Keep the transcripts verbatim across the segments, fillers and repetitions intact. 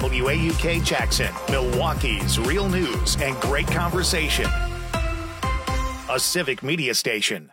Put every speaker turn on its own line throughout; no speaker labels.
W A U K Jackson, Milwaukee's real news and great conversation. A Civic Media station.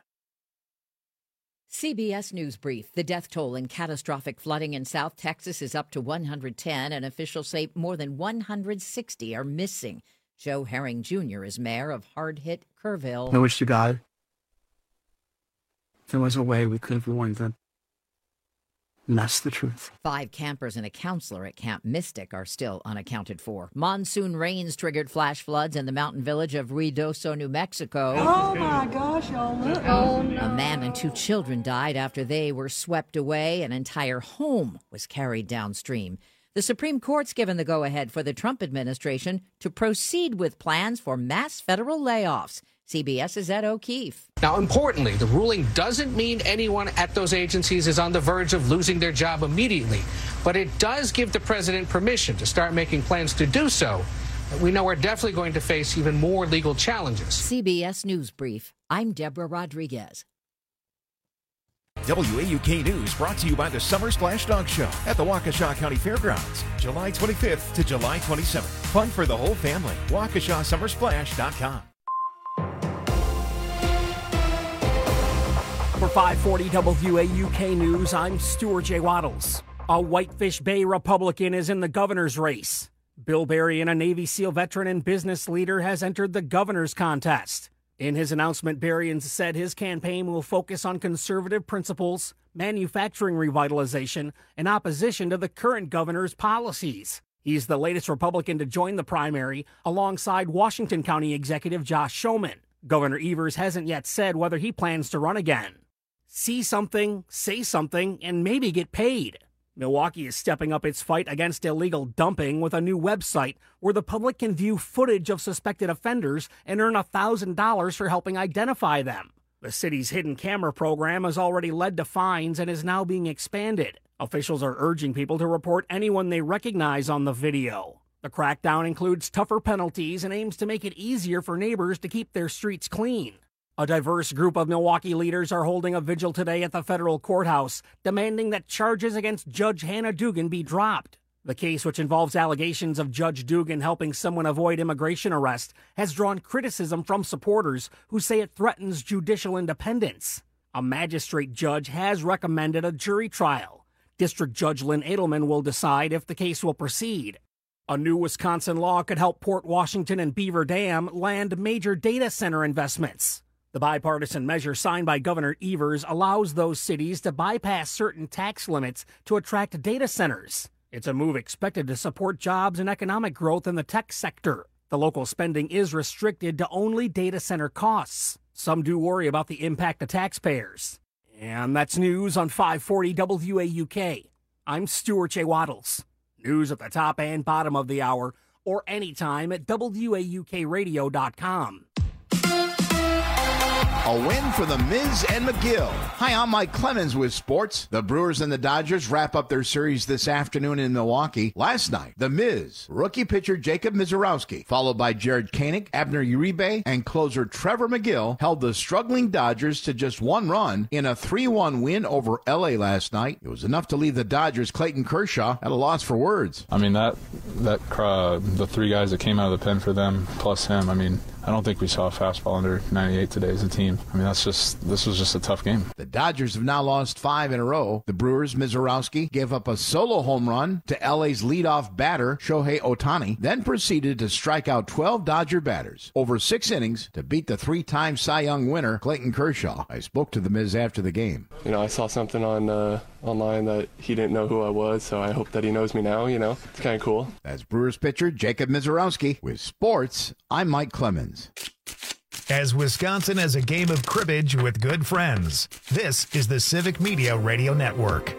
C B S News Brief. The death toll in catastrophic flooding in South Texas is up to one hundred ten, and officials say more than one hundred sixty are missing. Joe Herring Junior is mayor of hard-hit Kerrville.
I wish to God there was a way we could have warned them. And that's the truth.
Five campers and a counselor at Camp Mystic are still unaccounted for. Monsoon rains triggered flash floods in the mountain village of Ruidoso, New Mexico.
Oh, my gosh, y'all look. Oh, no.
A man and two children died after they were swept away. An entire home was carried downstream. The Supreme Court's given the go-ahead for the Trump administration to proceed with plans for mass federal layoffs. CBS's Ed O'Keefe.
Now, importantly, the ruling doesn't mean anyone at those agencies is on the verge of losing their job immediately, but it does give the president permission to start making plans to do so. We know we're definitely going to face even more legal challenges.
C B S News Brief. I'm Deborah Rodriguez.
W A U K News brought to you by the Summer Splash Dog Show at the Waukesha County Fairgrounds, July twenty-fifth to July twenty-seventh. Fun for the whole family. Waukesha Summer Splash dot com.
For five forty W A U K News, I'm Stuart J. Waddles. A Whitefish Bay Republican is in the governor's race. Bill Berrien, a Navy SEAL veteran and business leader, has entered the governor's contest. In his announcement, Berrien said his campaign will focus on conservative principles, manufacturing revitalization, and opposition to the current governor's policies. He's the latest Republican to join the primary, alongside Washington County Executive Josh Schoemann. Governor Evers hasn't yet said whether he plans to run again. See something, say something, and maybe get paid. Milwaukee is stepping up its fight against illegal dumping with a new website where the public can view footage of suspected offenders and earn one thousand dollars for helping identify them. The city's hidden camera program has already led to fines and is now being expanded. Officials are urging people to report anyone they recognize on the video. The crackdown includes tougher penalties and aims to make it easier for neighbors to keep their streets clean. A diverse group of Milwaukee leaders are holding a vigil today at the federal courthouse, demanding that charges against Judge Hannah Dugan be dropped. The case, which involves allegations of Judge Dugan helping someone avoid immigration arrest, has drawn criticism from supporters who say it threatens judicial independence. A magistrate judge has recommended a jury trial. District Judge Lynn Edelman will decide if the case will proceed. A new Wisconsin law could help Port Washington and Beaver Dam land major data center investments. The bipartisan measure signed by Governor Evers allows those cities to bypass certain tax limits to attract data centers. It's a move expected to support jobs and economic growth in the tech sector. The local spending is restricted to only data center costs. Some do worry about the impact to taxpayers. And that's news on five forty W A U K. I'm Stuart J. Waddles. News at the top and bottom of the hour, or anytime at W A U K radio dot com.
A win for the Miz and McGill. Hi, I'm Mike Clemens with sports. The Brewers and the Dodgers wrap up their series this afternoon in Milwaukee. Last night, the Miz, rookie pitcher Jacob Misiorowski, followed by Jared Koenig, Abner Uribe, and closer Trevor McGill, held the struggling Dodgers to just one run in a three one win over L A last night. It was enough to leave the Dodgers' Clayton Kershaw at a loss for words.
I mean, that, that uh, the three guys that came out of the pen for them, plus him, I mean, I don't think we saw a fastball under ninety-eight today as a team. I mean, that's just this was just a tough game.
The Dodgers have now lost five in a row. The Brewers' Misiorowski gave up a solo home run to L A's leadoff batter, Shohei Ohtani, then proceeded to strike out twelve Dodger batters over six innings to beat the three-time Cy Young winner, Clayton Kershaw. I spoke to the Miz after the game.
You know, I saw something on uh, online that he didn't know who I was, so I hope that he knows me now, you know. It's kind of cool.
That's Brewers pitcher Jacob Misiorowski. With sports, I'm Mike Clemens.
As Wisconsin has a game of cribbage with good friends, this is the Civic Media Radio Network.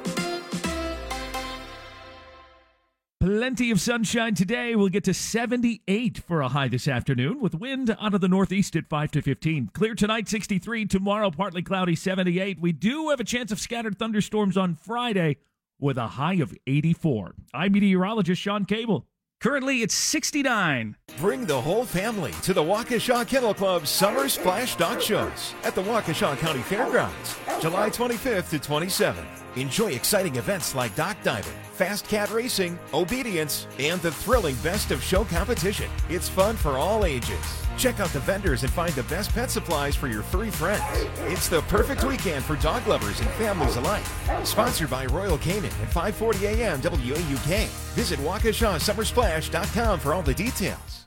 Plenty of sunshine today. We'll get to seventy-eight for a high this afternoon with wind out of the northeast at five to fifteen. Clear tonight, sixty-three. Tomorrow, partly cloudy, seventy-eight. We do have a chance of scattered thunderstorms on Friday with a high of eighty-four. I'm meteorologist Sean Cable. Currently, it's sixty-nine.
Bring the whole family to the Waukesha Kennel Club Summer Splash Dog Shows at the Waukesha County Fairgrounds, July twenty-fifth to twenty-seventh. Enjoy exciting events like dock diving, fast cat racing, obedience, and the thrilling best of show competition. It's fun for all ages. Check out the vendors and find the best pet supplies for your furry friends. It's the perfect weekend for dog lovers and families alike. Sponsored by Royal Canin at five forty A M W A U K. Visit Waukesha Summer Splash dot com for all the details.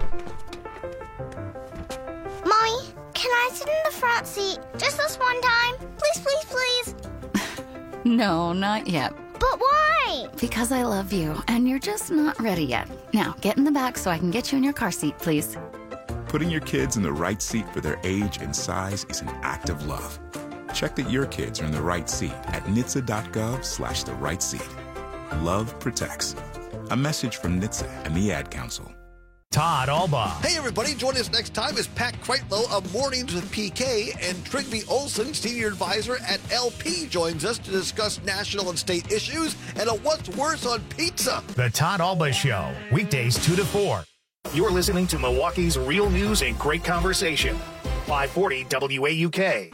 Mommy, can I sit in the front seat just this one time? Please, please, please.
No, not yet.
But why?
Because I love you, and you're just not ready yet. Now, get in the back so I can get you in your car seat, please.
Putting your kids in the right seat for their age and size is an act of love. Check that your kids are in the right seat at N H T S A dot gov slash the right seat. Love protects. A message from N H T S A and the Ad Council.
Todd Alba.
Hey, everybody. Join us next time as Pat Kreitlow of Mornings with P K and Trygve Olson, Senior Advisor at L P, joins us to discuss national and state issues and a what's worse on pizza.
The Todd Alba Show, weekdays two to four. You're listening to Milwaukee's real news and great conversation. five forty W A U K.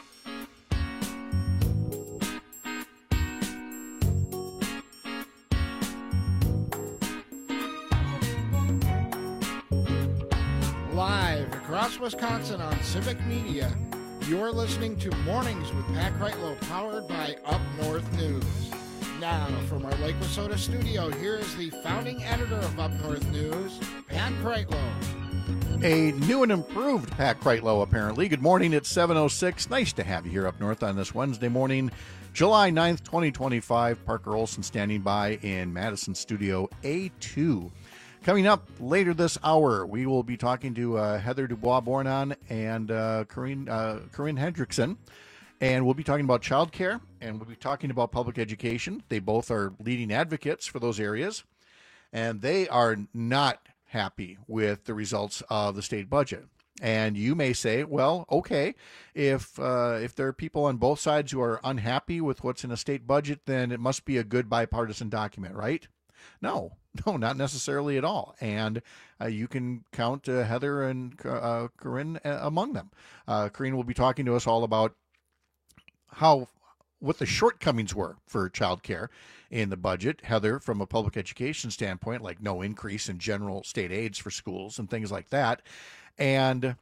Live across Wisconsin on Civic Media, you're listening to Mornings with Pat Kreitlow, powered by Up North News. Now, from our Lake Wissota studio, here is the founding editor of Up North News, Pat Kreitlow.
A new and improved Pat Kreitlow, apparently. Good morning, it's seven oh six. Nice to have you here up north on this Wednesday morning, July ninth, twenty twenty-five. Parker Olson standing by in Madison Studio A two. Coming up later this hour, we will be talking to uh, Heather Dubois-Bornon and uh, Corinne, uh, Corinne Hendrickson, and we'll be talking about childcare, and we'll be talking about public education. They both are leading advocates for those areas, and they are not happy with the results of the state budget. And you may say, well, okay, if uh, if there are people on both sides who are unhappy with what's in a state budget, then it must be a good bipartisan document, right? No, no, not necessarily at all. And uh, you can count uh, Heather and uh, Corinne uh, among them. Uh, Corinne will be talking to us all about how what the shortcomings were for childcare in the budget. Heather, from a public education standpoint, like no increase in general state aids for schools and things like that. And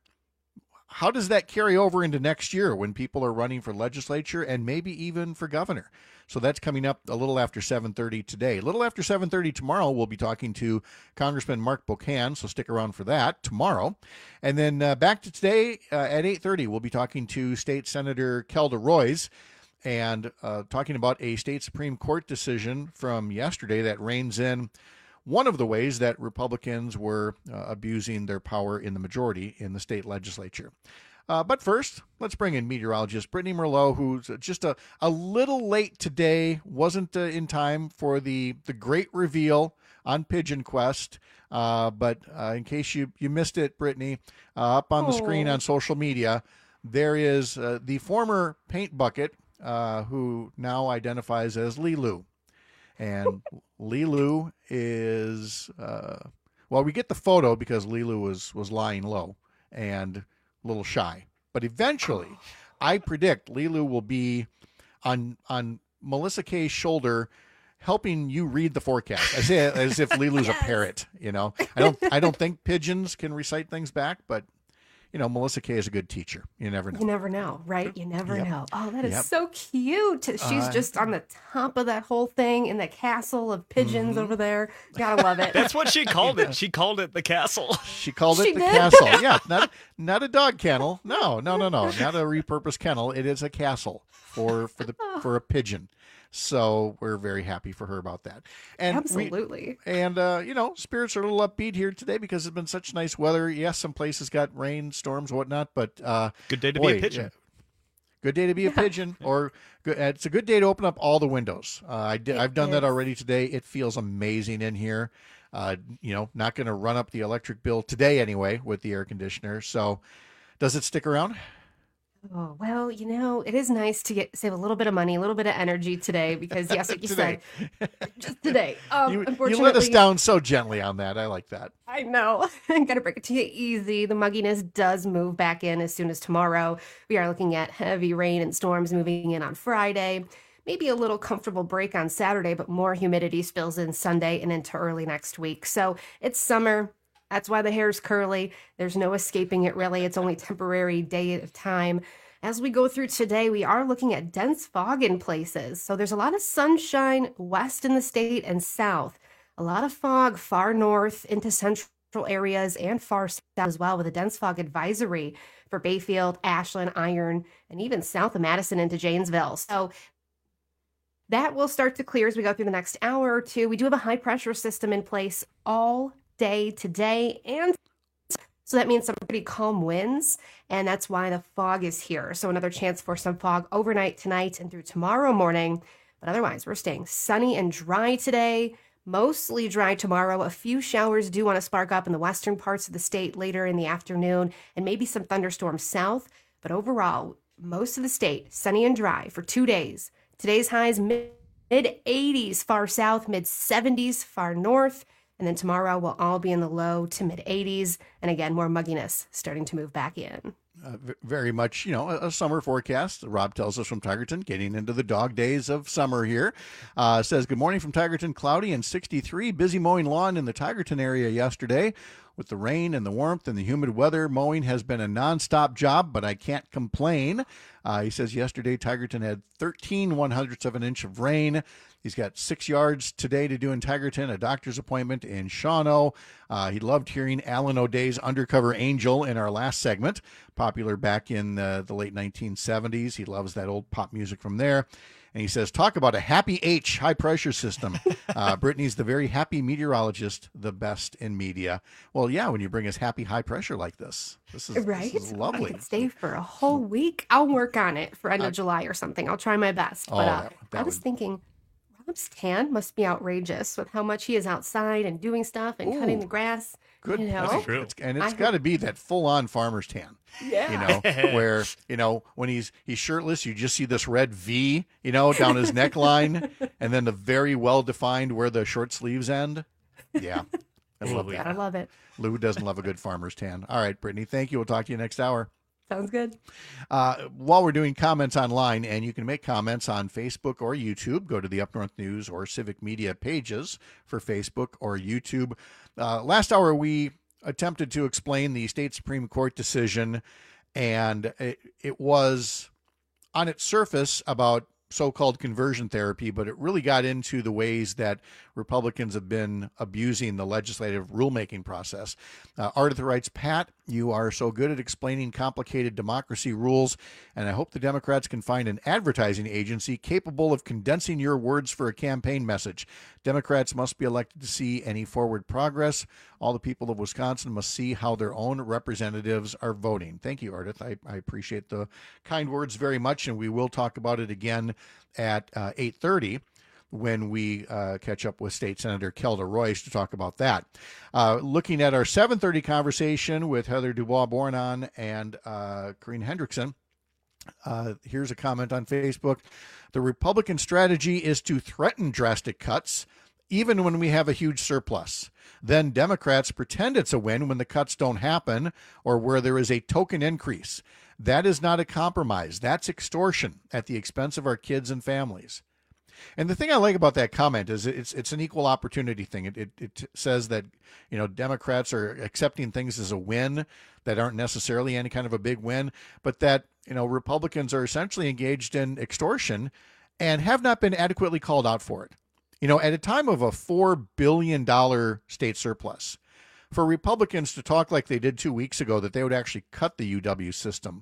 how does that carry over into next year when people are running for legislature and maybe even for governor? So that's coming up a little after seven thirty today. A little after seven thirty tomorrow, we'll be talking to Congressman Mark Bocan, so stick around for that tomorrow. And then uh, back to today uh, at eight thirty, we'll be talking to State Senator Kelda Roys and uh, talking about a state Supreme Court decision from yesterday that reins in one of the ways that Republicans were uh, abusing their power in the majority in the state legislature. Uh, but first, let's bring in meteorologist Brittany Merlot, who's just a, a little late today, wasn't uh, in time for the, the great reveal on Pigeon Quest. Uh, but uh, in case you, you missed it, Brittany, uh, up on the screen on social media, there is uh, the former paint bucket uh, who now identifies as Lilu. And Lilu is, uh, well, we get the photo because Lilu was, was lying low and a little shy. But eventually, I predict Lilu will be on on Melissa Kay's shoulder helping you read the forecast, as if, as if Lilu's yes. a parrot, you know. I don't I don't think pigeons can recite things back, but you know, Melissa Kay is a good teacher. You never know.
You never know, right? You never
yep.
know. Oh, that is
yep.
so cute. She's uh, just on the top of that whole thing in the castle of pigeons mm-hmm. over there. Gotta love it.
That's what she called it. She called it the castle.
She called it
she
the
did?
castle. Yeah, not, not a dog kennel. No, no, no, no. Not a repurposed kennel. It is a castle for, for, the, for a pigeon. So we're very happy for her about that. And
Absolutely.
We, and, uh, you know, spirits are a little upbeat here today because it's been such nice weather. Yes, some places got rain, storms, whatnot, but... Uh,
good day to
boy,
be a pigeon. Yeah,
good day to be a pigeon. Or good, it's a good day to open up all the windows. Uh, I did, I've done that already today. It feels amazing in here. Uh, you know, not going to run up the electric bill today anyway with the air conditioner. So does it stick around?
Oh, well, you know, it is nice to get save a little bit of money, a little bit of energy today because, yes, like you said, just today. Um,
you,
unfortunately,
you let us down so gently on that. I like that.
I know. I got to break it to you easy. The mugginess does move back in as soon as tomorrow. We are looking at heavy rain and storms moving in on Friday. maybe a little comfortable break on Saturday, but more humidity spills in Sunday and into early next week. So it's summer. That's why the hair's curly. There's no escaping it, really. It's only temporary day at a time. As we go through today, we are looking at dense fog in places. So there's a lot of sunshine west in the state and south. A lot of fog far north into central areas and far south as well, with a dense fog advisory for Bayfield, Ashland, Iron, and even south of Madison into Janesville. So that will start to clear as we go through the next hour or two. We do have a high pressure system in place all day today, and so that means some pretty calm winds, and that's why the fog is here. So another chance for some fog overnight tonight and through tomorrow morning. But otherwise, we're staying sunny and dry today. Mostly dry tomorrow. A few showers do want to spark up in the western parts of the state later in the afternoon, and maybe some thunderstorms south. But overall, most of the state sunny and dry for two days. Today's highs mid eighties far south, mid seventies far north. And then tomorrow we'll all be in the low to mid eighties. And again, more mugginess starting to move back in.
Uh, very much, you know, a, a summer forecast. Rob tells us from Tigerton, getting into the dog days of summer here. Uh, says, good morning from Tigerton, cloudy and sixty-three. Busy mowing lawn in the Tigerton area yesterday. With the rain and the warmth and the humid weather, mowing has been a nonstop job, but I can't complain. Uh, he says yesterday Tigerton had thirteen one hundredths of an inch of rain. He's got six yards today to do in Tigerton, a doctor's appointment in Shawano. Uh, he loved hearing Alan O'Day's Undercover Angel in our last segment, popular back in uh, the late nineteen seventies. He loves that old pop music from there. And he says, talk about a happy H high pressure system. Uh, Brittany's the very happy meteorologist, the best in media. Well, yeah, when you bring us happy high pressure like this, this is,
right?
This is lovely.
I could stay for a whole week. I'll work on it for end of uh, July or something. I'll try my best.
Oh,
but uh,
that, that
I was
would...
thinking, Rob's tan must be outrageous with how much he is outside and doing stuff and
Ooh,
cutting the grass.
Good.
You know?
That's true. It's, and it's got to be that full-on farmer's tan.
Yeah.
You know, where, you know, when he's he's shirtless, you just see this red V, you know, down his neckline, and then the very well-defined where the short sleeves end. Yeah. I love that.
I love it.
Lou doesn't love a good farmer's tan. All right, Brittany, thank you. We'll talk to you next hour.
Sounds good.
Uh, while we're doing comments online, and you can make comments on Facebook or YouTube, go to the Up North News or Civic Media pages for Facebook or YouTube. Uh, last hour, we attempted to explain the state Supreme Court decision, and it, it was on its surface about so-called conversion therapy, but it really got into the ways that Republicans have been abusing the legislative rulemaking process. Uh, Ardith writes, Pat, you are so good at explaining complicated democracy rules, and I hope the Democrats can find an advertising agency capable of condensing your words for a campaign message. Democrats must be elected to see any forward progress. All the people of Wisconsin must see how their own representatives are voting. Thank you, Ardith. I, I appreciate the kind words very much, and we will talk about it again at uh, eight thirty when we uh, catch up with State Senator Kelda Royce to talk about that. Uh, looking at our seven thirty conversation with Heather Dubois-Bornon and uh, Corrine Hendrickson, uh, here's a comment on Facebook. The Republican strategy is to threaten drastic cuts even when we have a huge surplus. Then Democrats pretend it's a win when the cuts don't happen or where there is a token increase. That is not a compromise. That's extortion at the expense of our kids and families. And the thing I like about that comment is it's it's an equal opportunity thing. It, it it says that, you know, Democrats are accepting things as a win that aren't necessarily any kind of a big win, but that, you know, Republicans are essentially engaged in extortion and have not been adequately called out for it. You know, at a time of a four billion dollars state surplus, for Republicans to talk like they did two weeks ago that they would actually cut the U W system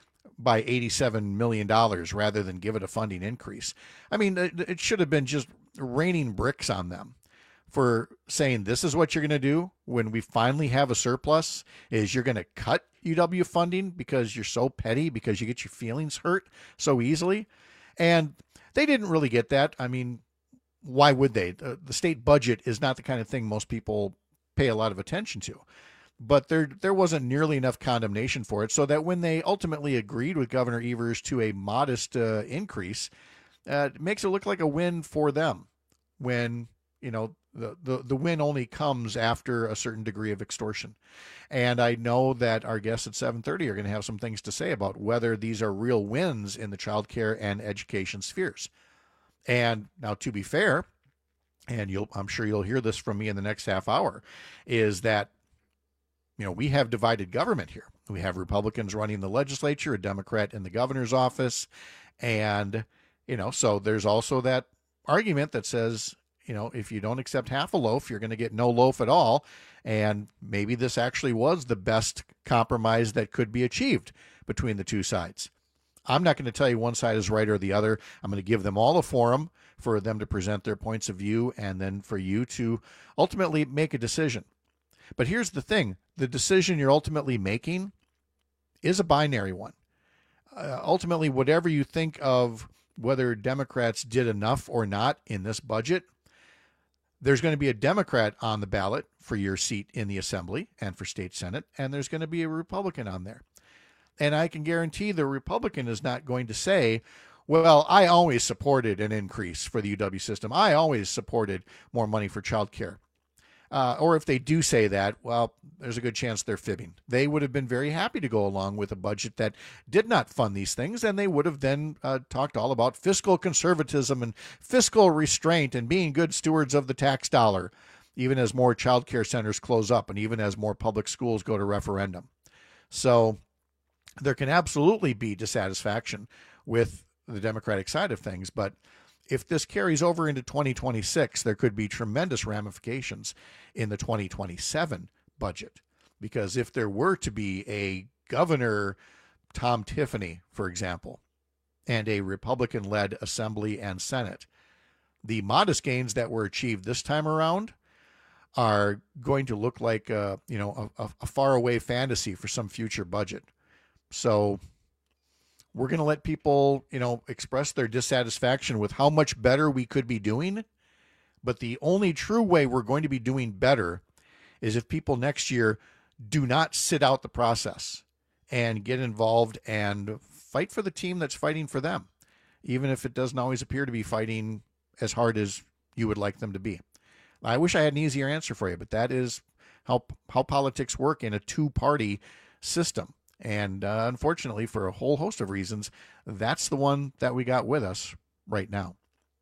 by eighty-seven million dollars rather than give it a funding increase. I mean, it should have been just raining bricks on them for saying this is what you're going to do when we finally have a surplus, is you're going to cut U W funding because you're so petty, because you get your feelings hurt so easily. And they didn't really get that. I mean, why would they? The state budget is not the kind of thing most people pay a lot of attention to. But there there wasn't nearly enough condemnation for it, so that when they ultimately agreed with Governor Evers to a modest uh, increase, uh, it makes it look like a win for them when, you know, the, the, the win only comes after a certain degree of extortion. And I know that our guests at seven thirty are going to have some things to say about whether these are real wins in the child care and education spheres. And now, to be fair, and you'll, I'm sure you'll hear this from me in the next half hour, is that, you know, we have divided government here. We have Republicans running the legislature, a Democrat in the governor's office. And, you know, so there's also that argument that says, you know, if you don't accept half a loaf, you're going to get no loaf at all. And maybe this actually was the best compromise that could be achieved between the two sides. I'm not going to tell you one side is right or the other. I'm going to give them all a forum for them to present their points of view and then for you to ultimately make a decision. But here's the thing. The decision you're ultimately making is a binary one. Uh, ultimately, whatever you think of whether Democrats did enough or not in this budget, there's going to be a Democrat on the ballot for your seat in the Assembly and for State Senate, and there's going to be a Republican on there. And I can guarantee the Republican is not going to say, well, I always supported an increase for the U W system. I always supported more money for child care. Uh, or if they do say that, well, there's a good chance they're fibbing. They would have been very happy to go along with a budget that did not fund these things, and they would have then uh, talked all about fiscal conservatism and fiscal restraint and being good stewards of the tax dollar, even as more child care centers close up and even as more public schools go to referendum. So there can absolutely be dissatisfaction with the Democratic side of things, but if this carries over into twenty twenty-six, there could be tremendous ramifications in the twenty twenty-seven budget. Because if there were to be a Governor Tom Tiffany, for example, and a Republican-led Assembly and Senate, the modest gains that were achieved this time around are going to look like a, you know, a, a faraway fantasy for some future budget. So we're going to let people, you know, express their dissatisfaction with how much better we could be doing. But the only true way we're going to be doing better is if people next year do not sit out the process and get involved and fight for the team that's fighting for them, even if it doesn't always appear to be fighting as hard as you would like them to be. I wish I had an easier answer for you, but that is how how politics work in a two-party system. And uh, unfortunately, for a whole host of reasons, that's the one that we got with us right now.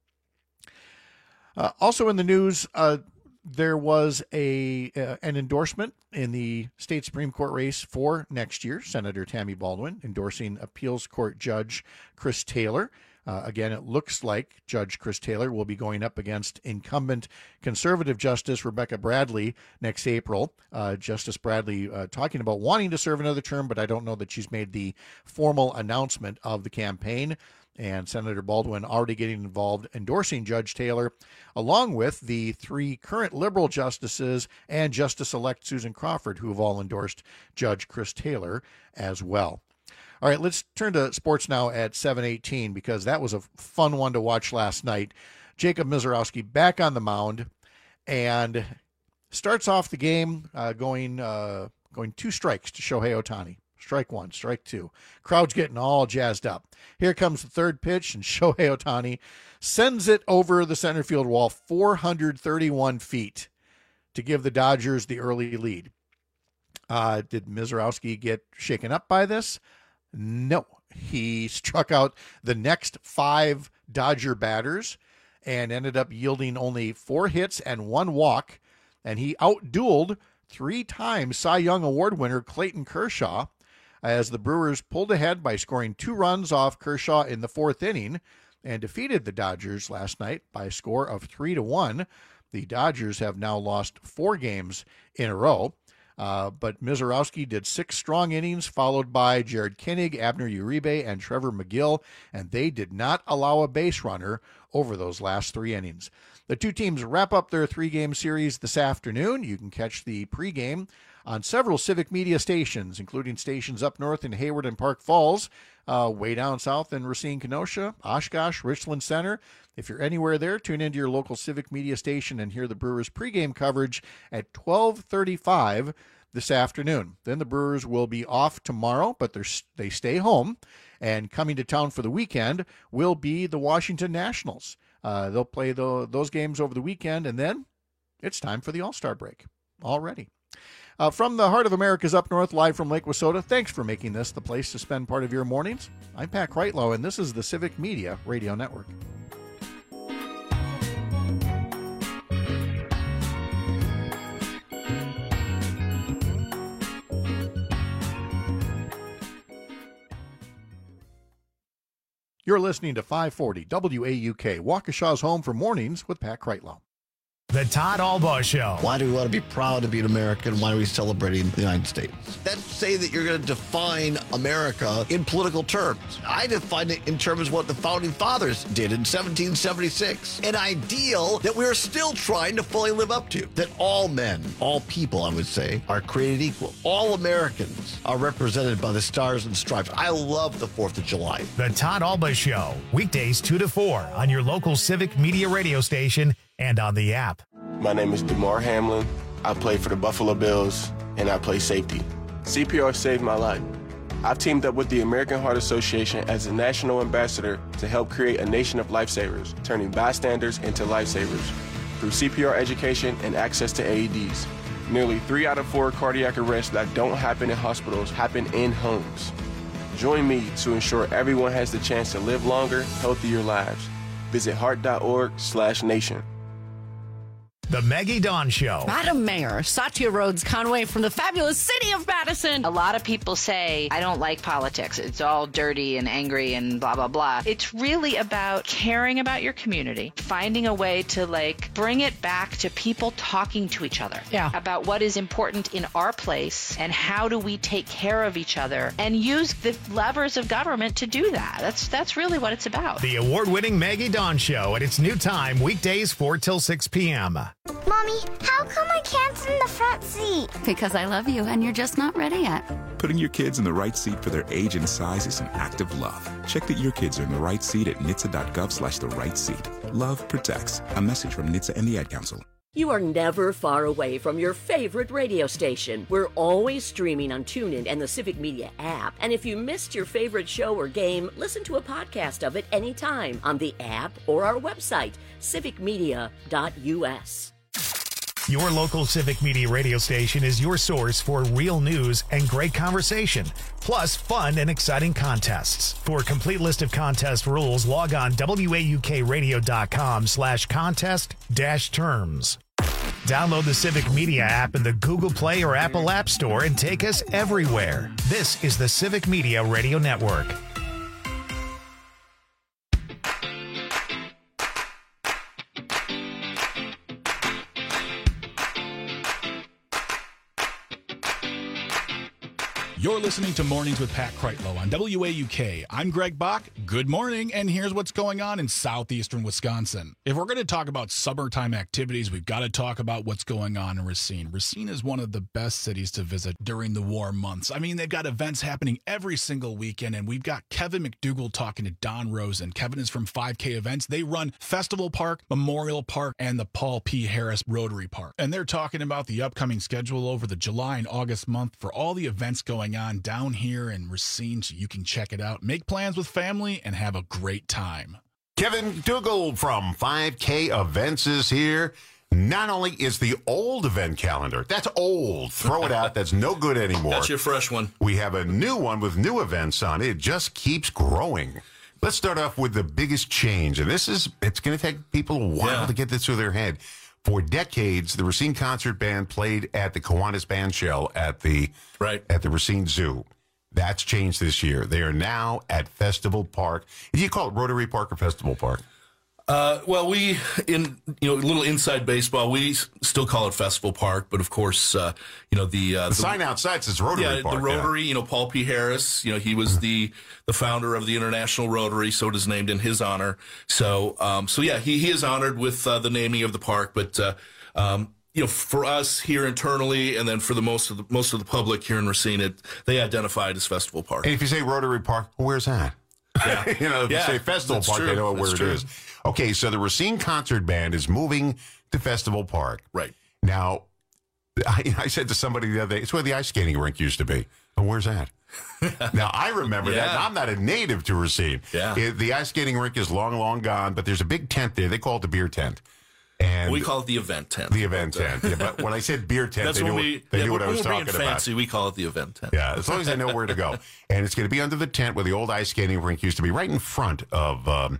Uh, also in the news, uh, there was a uh, an endorsement in the state Supreme Court race for next year. Senator Tammy Baldwin endorsing appeals court judge Chris Taylor. Uh, again, it looks like Judge Chris Taylor will be going up against incumbent conservative Justice Rebecca Bradley next April. Uh, Justice Bradley uh, talking about wanting to serve another term, but I don't know that she's made the formal announcement of the campaign. And Senator Baldwin already getting involved endorsing Judge Taylor, along with the three current liberal justices and Justice-elect Susan Crawford, who have all endorsed Judge Chris Taylor as well. All right, let's turn to sports now at seven eighteen, because that was a fun one to watch last night. Jacob Misiorowski back on the mound and starts off the game uh, going uh, going two strikes to Shohei Ohtani. Strike one, strike two. Crowd's getting all jazzed up. Here comes the third pitch, and Shohei Ohtani sends it over the center field wall four hundred thirty-one feet to give the Dodgers the early lead. Uh, did Misiorowski get shaken up by this? No, he struck out the next five Dodger batters and ended up yielding only four hits and one walk. And he outdueled three-time Cy Young Award winner Clayton Kershaw as the Brewers pulled ahead by scoring two runs off Kershaw in the fourth inning and defeated the Dodgers last night by a score of three to one. The Dodgers have now lost four games in a row. Uh, but Misiorowski did six strong innings, followed by Jared Koenig, Abner Uribe, and Trevor McGill, and they did not allow a base runner over those last three innings. The two teams wrap up their three-game series this afternoon. You can catch the pregame on several Civic Media stations, including stations up north in Hayward and Park Falls, uh, way down south in Racine, Kenosha, Oshkosh, Richland Center. If you're anywhere there, tune into your local Civic Media station and hear the Brewers pregame coverage at twelve thirty-five this afternoon. Then the Brewers will be off tomorrow, but they're, they stay home. And coming to town for the weekend will be the Washington Nationals. Uh, they'll play the, those games over the weekend, and then it's time for the All-Star break already. Uh, from the heart of America's up north, live from Lake Wissota, thanks for making this the place to spend part of your mornings. I'm Pat Kreitlow, and this is the Civic Media Radio Network. You're listening to five forty W A U K, Waukesha's home for mornings with Pat Kreitlow.
The Todd Albaugh Show.
Why do we want to be proud to be an American? Why are we celebrating the United States? That's say that you're going to define America in political terms. I define it in terms of what the Founding Fathers did in seventeen seventy-six. An ideal that we're still trying to fully live up to. That all men, all people, I would say, are created equal. All Americans are represented by the stars and stripes. I love the fourth of July.
The Todd Albaugh Show. Weekdays two to four on your local Civic Media radio station and on the app.
My name is DeMar Hamlin. I play for the Buffalo Bills, and I play safety. C P R saved my life. I've teamed up with the American Heart Association as a national ambassador to help create a nation of lifesavers, turning bystanders into lifesavers through C P R education and access to A E Ds. Nearly three out of four cardiac arrests that don't happen in hospitals happen in homes. Join me to ensure everyone has the chance to live longer, healthier lives. Visit heart.org slash nation.
The Maggie Dawn Show.
Madam Mayor, Satya Rhodes Conway from the fabulous city of Madison. A lot of people say, I don't like politics. It's all dirty and angry and blah, blah, blah. It's really about caring about your community, finding a way to, like, bring it back to people talking to each other. Yeah. About what is important in our place and how do we take care of each other and use the levers of government to do that. That's, that's really what it's about.
The award-winning Maggie Dawn Show at its new time, weekdays four till six p.m.
Mommy, how come I can't sit in the front seat?
Because I love you and you're just not ready yet.
Putting your kids in the right seat for their age and size is an act of love. Check that your kids are in the right seat at N H T S A dot gov slash the right seat. Love protects. A message from N H T S A and the Ad Council.
You are never far away from your favorite radio station. We're always streaming on TuneIn and the Civic Media app. And if you missed your favorite show or game, listen to a podcast of it anytime on the app or our website, civic media dot u s.
Your local Civic Media radio station is your source for real news and great conversation, plus fun and exciting contests. For a complete list of contest rules, log on W A U K radio dot com slash contest dash terms. Download the Civic Media app in the Google Play or Apple App Store and take us everywhere. This is the Civic Media Radio Network.
You're listening to Mornings with Pat Kreitlow on W A U K. I'm Greg Bach. Good morning, and here's what's going on in southeastern Wisconsin. If we're going to talk about summertime activities, we've got to talk about what's going on in Racine. Racine is one of the best cities to visit during the warm months. I mean, they've got events happening every single weekend, and we've got Kevin McDougall talking to Don Rosen. Kevin is from five K Events. They run Festival Park, Memorial Park, and the Paul P. Harris Rotary Park. And they're talking about the upcoming schedule over the July and August month for all the events going on down here in Racine, so you can check it out, make plans with family, and have a great time.
Kevin McDougall from five K Events is here. Not only is the old event calendar, that's old, throw it out, that's no good anymore.
That's your fresh one.
We have a new one with new events on it. It just keeps growing. Let's start off with the biggest change, and this is, it's going to take people a while yeah. to get this through their head. For decades, the Racine Concert Band played at the Kiwanis Band Shell at the
right.
at the Racine Zoo. That's changed this year. They are now at Festival Park. Do you call it Rotary Park or Festival Park?
Uh, well, we, in you know, a little inside baseball, we still call it Festival Park, but of course, uh, you know, the, uh,
the, the sign outside says Rotary
yeah,
Park.
the Rotary,
yeah.
you know, Paul P. Harris, you know, he was the the founder of the International Rotary, so it is named in his honor. So, um, so yeah, he, he is honored with uh, the naming of the park, but, uh, um, you know, for us here internally, and then for the most of the most of the public here in Racine, it, they identify it as Festival Park.
And if you say Rotary Park, where's that?
Yeah.
you know, if
yeah,
you say Festival Park,
true.
they know
that's
where
true.
it is. Okay, so the Racine Concert Band is moving to Festival Park.
Right.
Now, I, I said to somebody the other day, it's where the ice skating rink used to be. And where's that? Now, I remember
yeah.
that. I'm not a native to Racine.
Yeah.
It, the ice skating rink is long, long gone, but there's a big tent there. They call it the beer tent. And
we call it the event tent.
The event tent. Yeah, but when I said beer tent,
That's
they knew,
we,
what, they
yeah,
knew what I was
when we're
talking
being
about.
fancy, we call it the event tent.
Yeah, as long as I know where to go. And it's going to be under the tent where the old ice skating rink used to be, right in front of um,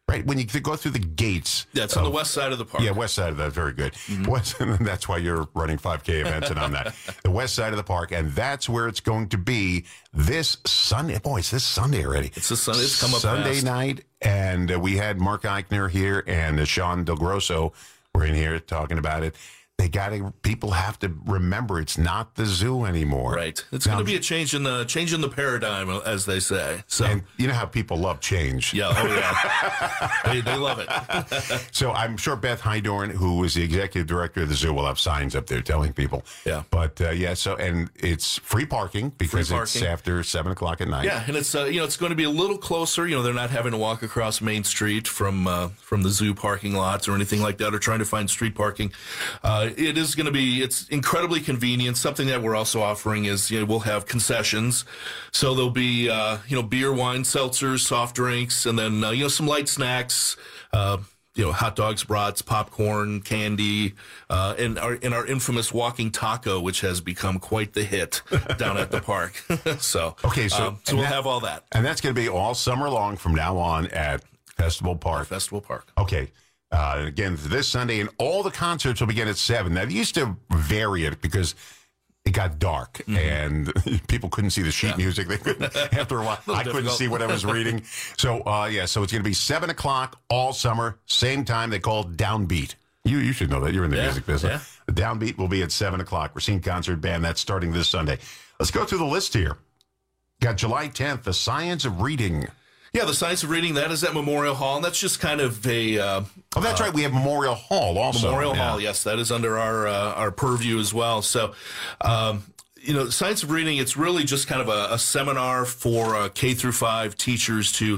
Right, when you go through the gates.
Yeah, it's on the west side of the park.
Yeah, west side of that. Very good. Mm-hmm. West, that's why you're running five K events and on that. The west side of the park, and that's where it's going to be this Sunday. Boy, it's this Sunday already.
It's a Sunday. It's come up
Sunday
fast.
night, and uh, we had Mark Eichner here and uh, Sean Del Grosso were in here talking about it. They got to. People have to remember it's not the zoo anymore.
Right. It's going to be a change in the change in the paradigm, as they say. So,
and you know how people love change.
Yeah. Oh yeah. they, they love it.
So I'm sure Beth Hydorn, who is the executive director of the zoo, will have signs up there telling people.
Yeah.
But uh, yeah. So and it's free parking because
free
it's
parking.
after seven o'clock at night.
Yeah, and it's uh, you know it's going to be a little closer. You know, they're not having to walk across Main Street from uh, from the zoo parking lots or anything like that, or trying to find street parking. Uh, it is going to be. It's incredibly convenient. Something that we're also offering is, you know, we'll have concessions. So there'll be, uh, you know, beer, wine, seltzers, soft drinks, and then, uh, you know, some light snacks, uh, you know, hot dogs, brats, popcorn, candy, uh, and our, and our infamous walking taco, which has become quite the hit down at the park. so,
okay, so,
um, so we'll that, have all that.
And that's going to be all summer long from now on at Festival Park.
Festival Park.
Okay. Uh, again, this Sunday, and all the concerts will begin at seven. Now, they used to vary it because it got dark, mm-hmm. and people couldn't see the sheet yeah. music. They couldn't, after a while, a I couldn't see what I was reading. So, uh, yeah, so it's going to be seven o'clock all summer, same time they call Downbeat. You you should know that. You're in the
yeah.
music business.
Yeah.
The Downbeat will be at seven o'clock. Racine Concert Band, that's starting this Sunday. Let's go through the list here. Got July tenth, The Science of Reading.
Yeah, the Science of Reading, that is at Memorial Hall, and that's just kind of a... Uh,
oh, that's uh, right. We have Memorial Hall also.
Memorial
yeah.
Hall, yes. That is under our uh, our purview as well. So, um, you know, Science of Reading, it's really just kind of a, a seminar for uh, K through five teachers to,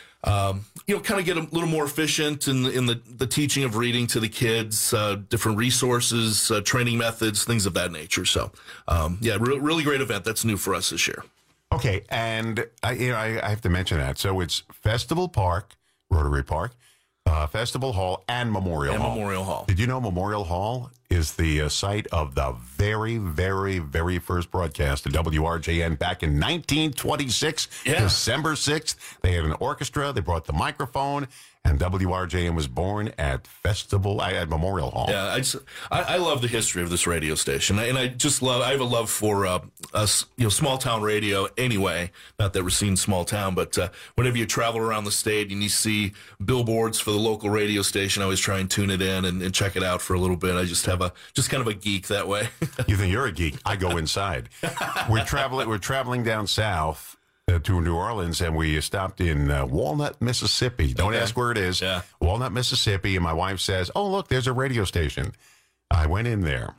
um, you know, kind of get a little more efficient in, in the, the teaching of reading to the kids, uh, different resources, uh, training methods, things of that nature. So, um, yeah, re- really great event. That's new for us this year.
Okay, and I, you know, I, I have to mention that. So it's Festival Park, Rotary Park, uh, Festival Hall, and Memorial
and
Hall.
Memorial Hall.
Did you know Memorial Hall is the uh, site of the very, very, very first broadcast of W R J N back in nineteen twenty-six,
yeah.
December sixth. They had an orchestra. They brought the microphone. And W R J N was born at Festival at Memorial Hall.
Yeah, I, just, I, I love the history of this radio station, and I just love. I have a love for uh, us, you know, small town radio. Anyway, not that Racine small town, but uh, whenever you travel around the state and you see billboards for the local radio station, I always try and tune it in and, and check it out for a little bit. I just have a just kind of a geek that way.
You think you're a geek? I go inside. We're traveling. We're traveling down south. Uh, to New Orleans, and we stopped in uh, Walnut, Mississippi. Don't
okay.
ask where it is.
Yeah.
Walnut, Mississippi, and my wife says, oh, look, there's a radio station. I went in there.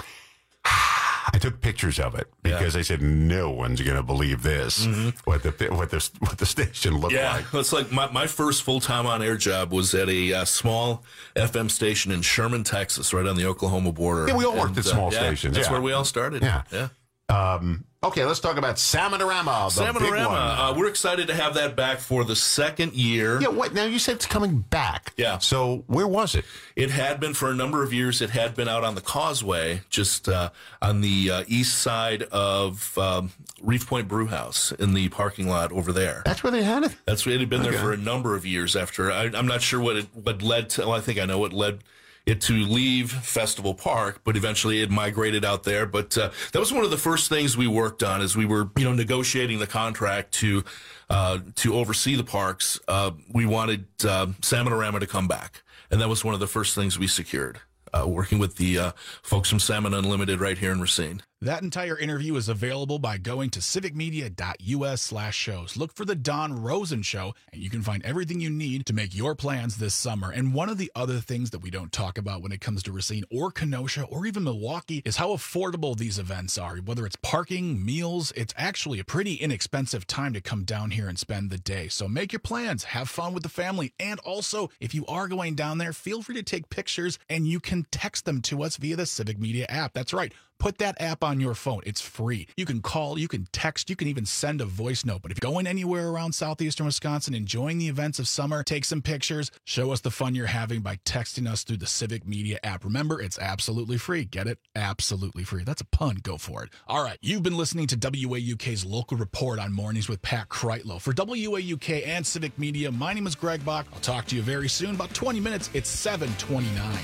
I took pictures of it because
yeah.
I said, no one's going to believe this, mm-hmm. what the what the, what the station looked
yeah.
like.
Yeah, it's like my, my first full-time on-air job was at a uh, small F M station in Sherman, Texas, right on the Oklahoma border.
Yeah, we all worked
and,
at small
uh, yeah,
stations.
That's
yeah.
where we all started.
Yeah.
Yeah.
Um, okay, let's talk about Salmonorama, the big one.
Uh, we're excited to have that back for the second year.
Yeah, what? Now you said it's coming back.
Yeah.
So where was it?
It had been for a number of years. It had been out on the Causeway, just uh, on the uh, east side of um, Reef Point Brewhouse in the parking lot over there.
That's where they had it?
That's where it had been
okay.
there for a number of years after. I, I'm not sure what it what led to. Well, I think I know what led it to leave Festival Park, but eventually it migrated out there. But uh, that was one of the first things we worked on as we were, you know, negotiating the contract to uh, to oversee the parks. Uh, we wanted uh, Salmonorama to come back, and that was one of the first things we secured, uh, working with the uh, folks from Salmon Unlimited right here in Racine.
That entire interview is available by going to civicmedia.us slash shows. Look for the Don Rosen Show, and you can find everything you need to make your plans this summer. And one of the other things that we don't talk about when it comes to Racine or Kenosha or even Milwaukee is how affordable these events are. Whether it's parking, meals, it's actually a pretty inexpensive time to come down here and spend the day. So make your plans, have fun with the family, and also, if you are going down there, feel free to take pictures, and you can text them to us via the Civic Media app. That's right. Put that app on your phone. It's free. You can call, you can text, you can even send a voice note. But if you're going anywhere around southeastern Wisconsin, enjoying the events of summer, take some pictures, show us the fun you're having by texting us through the Civic Media app. Remember, it's absolutely free. Get it? Absolutely free. That's a pun. Go for it. All right. You've been listening to W A U K's Local Report on Mornings with Pat Kreitlow. For W A U K and Civic Media, my name is Greg Bach. I'll talk to you very soon. About twenty minutes. It's seven twenty-nine.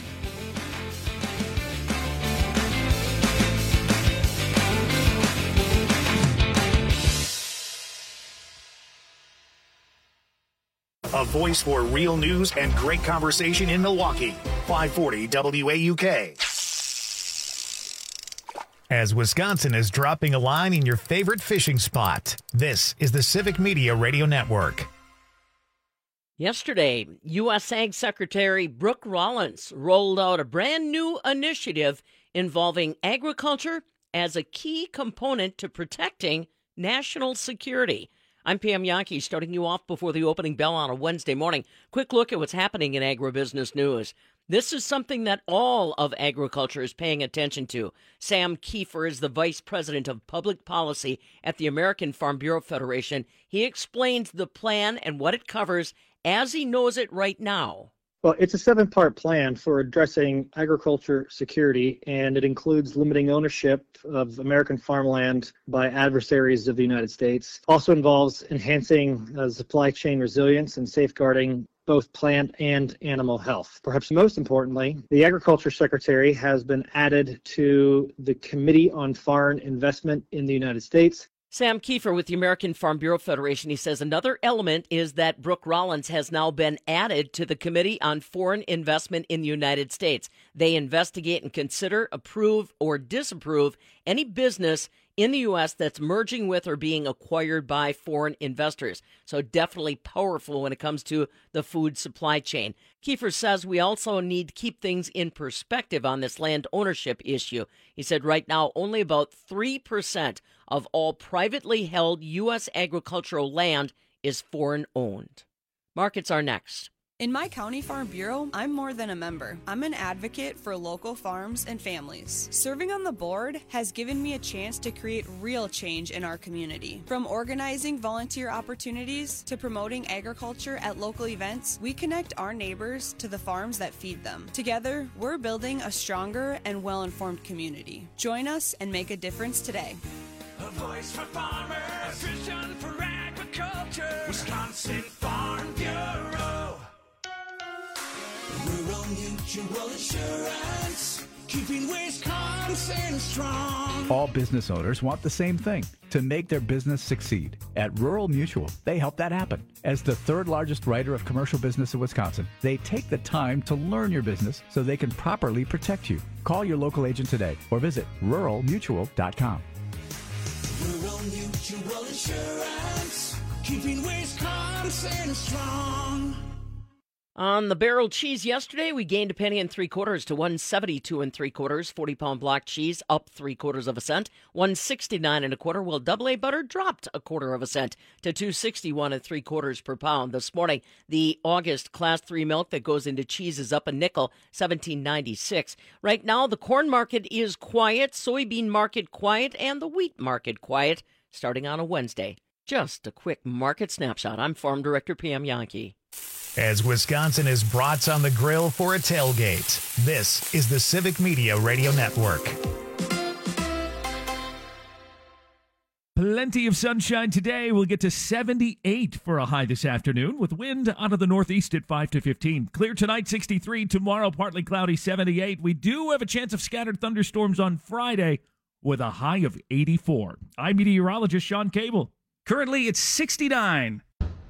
A voice for real news and great conversation in Milwaukee. five forty W A U K. As Wisconsin is dropping a line in your favorite fishing spot, this is the Civic Media Radio Network.
Yesterday, U S Ag Secretary Brooke Rollins rolled out a brand new initiative involving agriculture as a key component to protecting national security. I'm Pam Yankee, starting you off before the opening bell on a Wednesday morning. Quick look at what's happening in agribusiness news. This is something that all of agriculture is paying attention to. Sam Kiefer is the Vice President of Public Policy at the American Farm Bureau Federation. He explains the plan and what it covers as he knows it right now.
Well, it's a seven-part plan for addressing agriculture security, and it includes limiting ownership of American farmland by adversaries of the United States. Also involves enhancing uh, supply chain resilience and safeguarding both plant and animal health. Perhaps most importantly, the Agriculture Secretary has been added to the Committee on Foreign Investment in the United States.
Sam Kiefer with the American Farm Bureau Federation. He says another element is that Brooke Rollins has now been added to the Committee on Foreign Investment in the United States. They investigate and consider, approve, or disapprove any business in the U S that's merging with or being acquired by foreign investors. So definitely powerful when it comes to the food supply chain. Kiefer says we also need to keep things in perspective on this land ownership issue. He said right now only about three percent of all privately held U S agricultural land is foreign owned. Markets are next.
In my county farm bureau, I'm more than a member. I'm an advocate for local farms and families. Serving on the board has given me a chance to create real change in our community. From organizing volunteer opportunities to promoting agriculture at local events, we connect our neighbors to the farms that feed them. Together, we're building a stronger and well-informed community. Join us and make a difference today.
A voice for farmers, a vision for agriculture, Wisconsin Farm Bureau. Rural Mutual Insurance, keeping Wisconsin strong.
All business owners want the same thing, to make their business succeed. At Rural Mutual, they help that happen. As the third largest writer of commercial business in Wisconsin, they take the time to learn your business so they can properly protect you. Call your local agent today or visit rural mutual dot com.
Rural Mutual Insurance, keeping Wisconsin strong.
On the barrel cheese yesterday, we gained a penny and three quarters to one seventy-two and three quarters. forty pound block cheese up three quarters of a cent. one sixty-nine and a quarter. While double A butter dropped a quarter of a cent to two sixty-one and three quarters per pound. This morning, the August class three milk that goes into cheese is up a nickel, seventeen ninety-six. Right now, the corn market is quiet, soybean market quiet, and the wheat market quiet. Starting on a Wednesday. Just a quick market snapshot. I'm Farm Director Pam Yankee.
As Wisconsin is brats on the grill for a tailgate, this is the Civic Media Radio Network.
Plenty of sunshine today. We'll get to seventy-eight for a high this afternoon with wind out of the northeast at five to fifteen. Clear tonight, sixty-three. Tomorrow, partly cloudy, seventy-eight. We do have a chance of scattered thunderstorms on Friday with a high of eighty-four. I'm meteorologist Sean Cable. Currently, it's sixty-nine.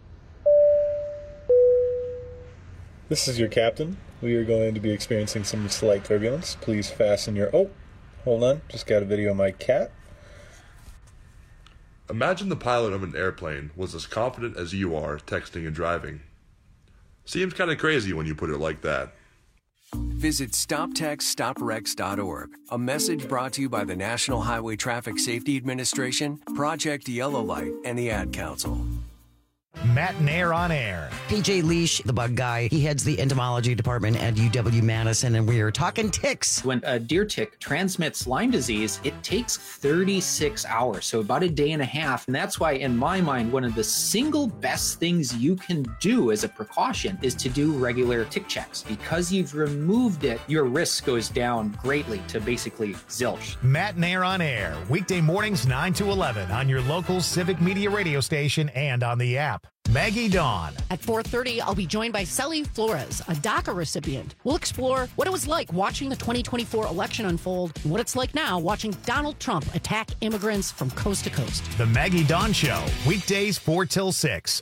This is your captain. We are going to be experiencing some slight turbulence. Please fasten your... Oh, hold on. Just got a video of my cat.
Imagine the pilot of an airplane was as confident as you are texting and driving. Seems kind of crazy when you put it like that.
Visit stop text stop wrecks dot org. A message brought to you by the National Highway Traffic Safety Administration, Project Yellow Light, and the Ad Council.
Matt Nair on Air.
P J Leash, the bug guy, he heads the entomology department at U W-Madison, and we are talking ticks.
When a deer tick transmits Lyme disease, it takes thirty-six hours, so about a day and a half. And that's why, in my mind, one of the single best things you can do as a precaution is to do regular tick checks. Because you've removed it, your risk goes down greatly to basically zilch.
Matt Nair on Air, weekday mornings nine to eleven on your local Civic Media radio station and on the app. Maggie Dawn.
At four thirty, I'll be joined by Sally Flores, a DACA recipient. We'll explore what it was like watching the twenty twenty-four election unfold and what it's like now watching Donald Trump attack immigrants from coast to coast.
The Maggie Dawn Show, weekdays four till six.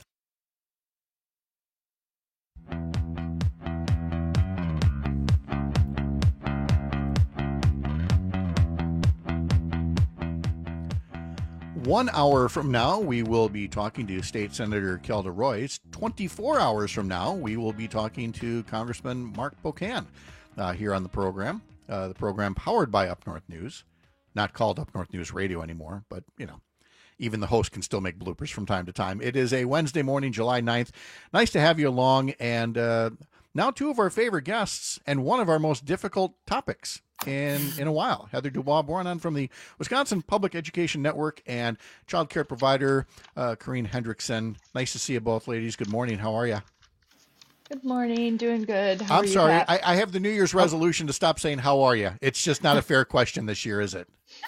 One hour from now, we will be talking to State Senator Kelda Roys. twenty-four hours from now, we will be talking to Congressman Mark Pocan uh, here on the program. Uh, the program powered by Up North News, not called Up North News Radio anymore, but, you know, even the host can still make bloopers from time to time. It is a Wednesday morning, July ninth. Nice to have you along. And uh, now two of our favorite guests and one of our most difficult topics in in a while. Heather Dubois Bournon from the Wisconsin Public Education Network and child care provider uh, Corrine Hendrickson. Nice to see you both, ladies. Good morning. How are you?
Good morning. Doing good. How
I'm
are you,
sorry.
Pat?
I, I have the New Year's resolution to stop saying how are you. It's just not a fair question this year, is it?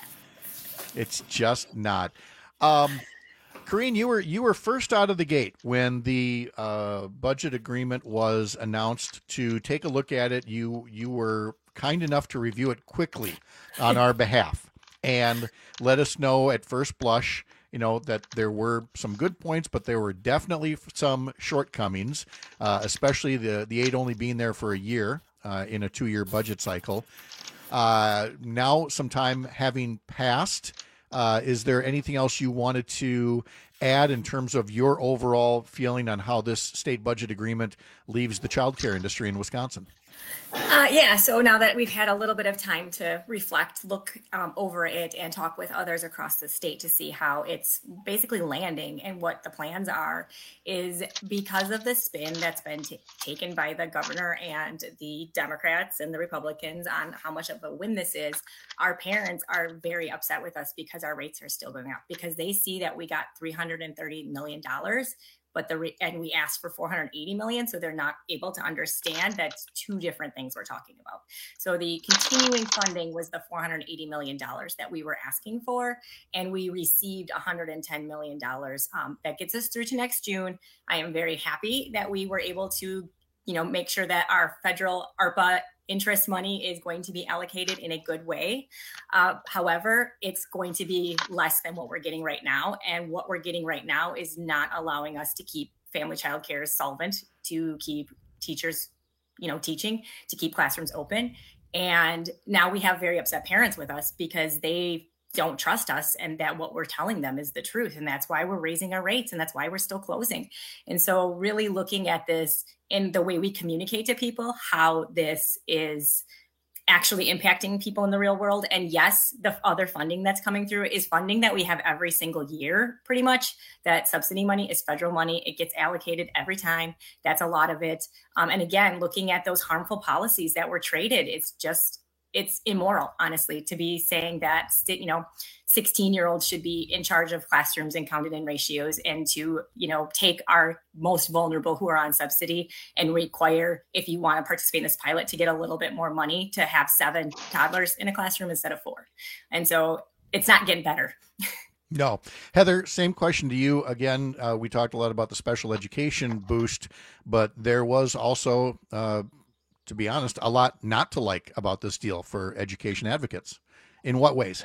It's just not. Um, Corrine, you were you were first out of the gate when the uh, budget agreement was announced. To take a look at it, you you were kind enough to review it quickly on our behalf and let us know at first blush, you know, that there were some good points, but there were definitely some shortcomings, uh, especially the, the aid only being there for a year uh, in a two-year budget cycle. Uh, now, some time having passed, uh, is there anything else you wanted to add in terms of your overall feeling on how this state budget agreement leaves the child care industry in Wisconsin?
Uh, yeah, so now that we've had a little bit of time to reflect, look um, over it, and talk with others across the state to see how it's basically landing and what the plans are, is because of the spin that's been t- taken by the governor and the Democrats and the Republicans on how much of a win this is, our parents are very upset with us because our rates are still going up, because they see that we got three hundred thirty million dollars. But the and we asked for four hundred eighty million, so they're not able to understand that's two different things we're talking about. So the continuing funding was the four hundred eighty million dollars that we were asking for, and we received one hundred ten million dollars. Um, that gets us through to next June. I am very happy that we were able to, you know, make sure that our federal ARPA interest money is going to be allocated in a good way. Uh, however, it's going to be less than what we're getting right now. And what we're getting right now is not allowing us to keep family child care solvent, to keep teachers, you know, teaching, to keep classrooms open. And now we have very upset parents with us because they don't trust us and that what we're telling them is the truth. And that's why we're raising our rates, and that's why we're still closing. And so really looking at this in the way we communicate to people, how this is actually impacting people in the real world. And yes, the other funding that's coming through is funding that we have every single year, pretty much. That subsidy money is federal money. It gets allocated every time. That's a lot of it. Um, and again, looking at those harmful policies that were traded, it's just, it's immoral, honestly, to be saying that, you know, sixteen year olds should be in charge of classrooms and counted in ratios, and to, you know, take our most vulnerable who are on subsidy and require, if you want to participate in this pilot, to get a little bit more money to have seven toddlers in a classroom instead of four. And so it's not getting better.
No. Heather, same question to you. Again, uh, we talked a lot about the special education boost, but there was also, uh, to be honest, a lot not to like about this deal for education advocates. In what ways?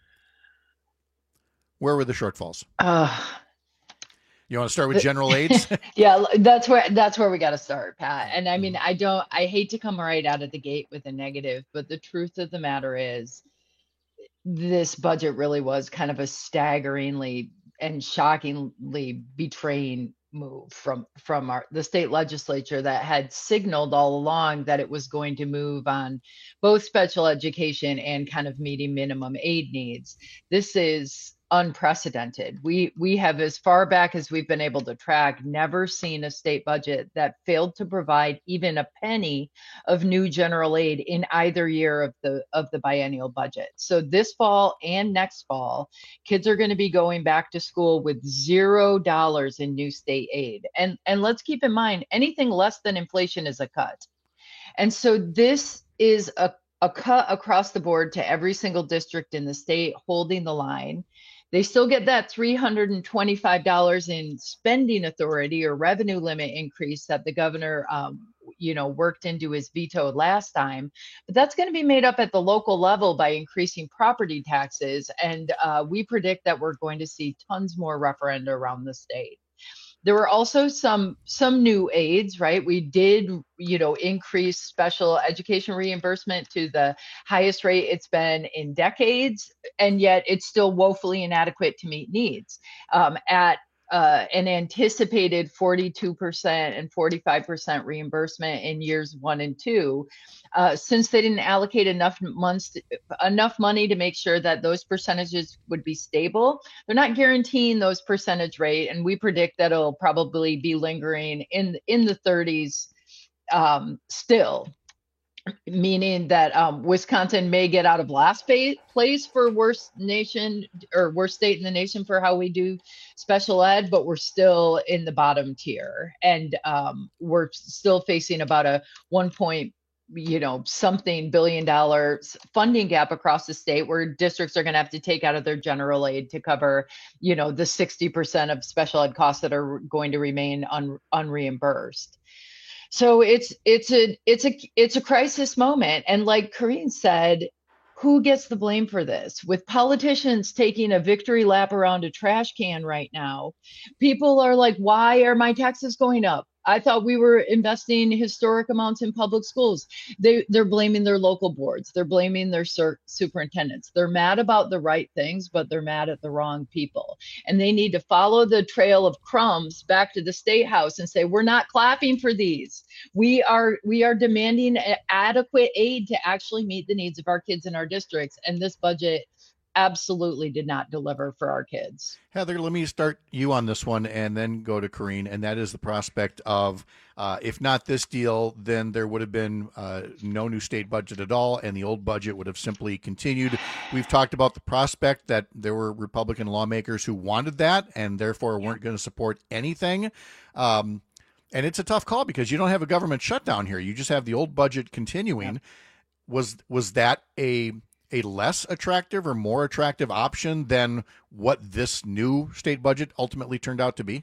Where were the shortfalls?
Uh,
you want to start with general aids?
yeah, that's where that's where we got to start, Pat. And I mean, I don't, I hate to come right out of the gate with a negative, but the truth of the matter is, this budget really was kind of a staggeringly and shockingly betraying move from from our the state legislature that had signaled all along that it was going to move on both special education and kind of meeting minimum aid needs. This is unprecedented. We we have, as far back as we've been able to track, never seen a state budget that failed to provide even a penny of new general aid in either year of the of the biennial budget. So this fall and next fall, kids are going to be going back to school with zero dollars in new state aid. And and let's keep in mind, anything less than inflation is a cut. And so this is a a cut across the board to every single district in the state holding the line. They still get that three hundred twenty-five dollars in spending authority or revenue limit increase that the governor, um, you know, worked into his veto last time. But that's going to be made up at the local level by increasing property taxes. And uh, we predict that we're going to see tons more referenda around the state. There were also some some new aids, right? We did, you know, increase special education reimbursement to the highest rate it's been in decades, and yet it's still woefully inadequate to meet needs. Um, at uh, an anticipated forty-two percent and forty-five percent reimbursement in years one and two, uh, since they didn't allocate enough months, to, enough money to make sure that those percentages would be stable. They're not guaranteeing those percentage rate, and we predict that it'll probably be lingering in in the thirties um, still. Meaning that um, Wisconsin may get out of last place for worst nation or worst state in the nation for how we do special ed, but we're still in the bottom tier, and um, we're still facing about a one point, you know, something billion dollars funding gap across the state, where districts are going to have to take out of their general aid to cover, you know, the sixty percent of special ed costs that are going to remain un, unreimbursed. So it's it's a it's a it's a crisis moment. And like Karine said, who gets the blame for this? With politicians taking a victory lap around a trash can right now, people are like, why are my taxes going up? I thought we were investing historic amounts in public schools. They, they're blaming their local boards. They're blaming their sur- superintendents. They're mad about the right things, but they're mad at the wrong people. And they need to follow the trail of crumbs back to the State House and say, we're not clapping for these. We are, we are demanding adequate aid to actually meet the needs of our kids in our districts. And this budget absolutely did not deliver for our kids.
Heather, let me start you on this one and then go to Karine, and that is the prospect of, uh, if not this deal, then there would have been uh, no new state budget at all, and the old budget would have simply continued. We've talked about the prospect that there were Republican lawmakers who wanted that and therefore weren't going to support anything. Um, and it's a tough call because you don't have a government shutdown here. You just have the old budget continuing. Yeah. Was was that a... a less attractive or more attractive option than what this new state budget ultimately turned out to be?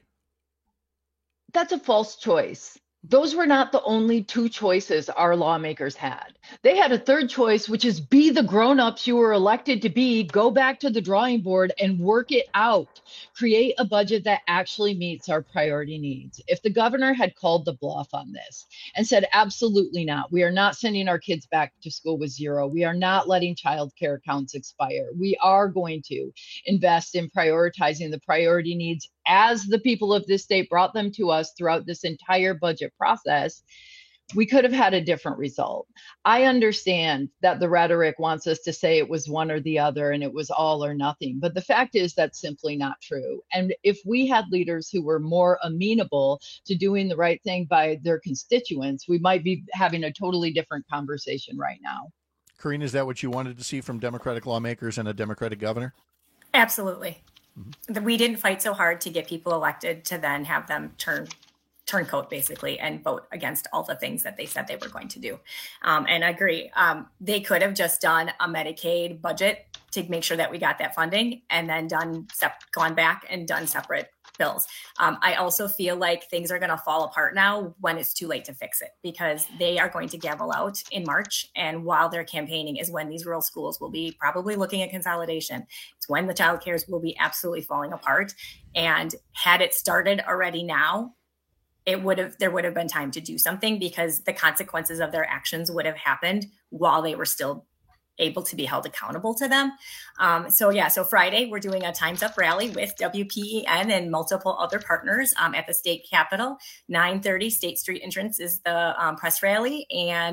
That's a false choice. Those were not the only two choices our lawmakers had. They had a third choice, which is be the grown-ups you were elected to be, go back to the drawing board and work it out. Create a budget that actually meets our priority needs. If the governor had called the bluff on this and said, absolutely not, we are not sending our kids back to school with zero. We are not letting child care accounts expire. We are going to invest in prioritizing the priority needs as the people of this state brought them to us throughout this entire budget process, we could have had a different result. I understand that the rhetoric wants us to say it was one or the other and it was all or nothing, but the fact is that's simply not true. And if we had leaders who were more amenable to doing the right thing by their constituents, we might be having a totally different conversation right now.
Karine, is that what you wanted to see from Democratic lawmakers and a Democratic governor?
Absolutely. Mm-hmm. We didn't fight so hard to get people elected to then have them turn turncoat basically and vote against all the things that they said they were going to do. Um, and I agree. Um, they could have just done a Medicaid budget to make sure that we got that funding and then done sep- gone back and done separate bills. Um, I also feel like things are going to fall apart now when it's too late to fix it, because they are going to gavel out in March. And while they're campaigning is when these rural schools will be probably looking at consolidation. It's when the child cares will be absolutely falling apart. And had it started already now, it would have, there would have been time to do something, because the consequences of their actions would have happened while they were still able to be held accountable to them. Um, so yeah, so Friday we're doing a Time's Up rally with W P E N and multiple other partners um, at the state capitol. nine thirty State Street entrance is the um, press rally, and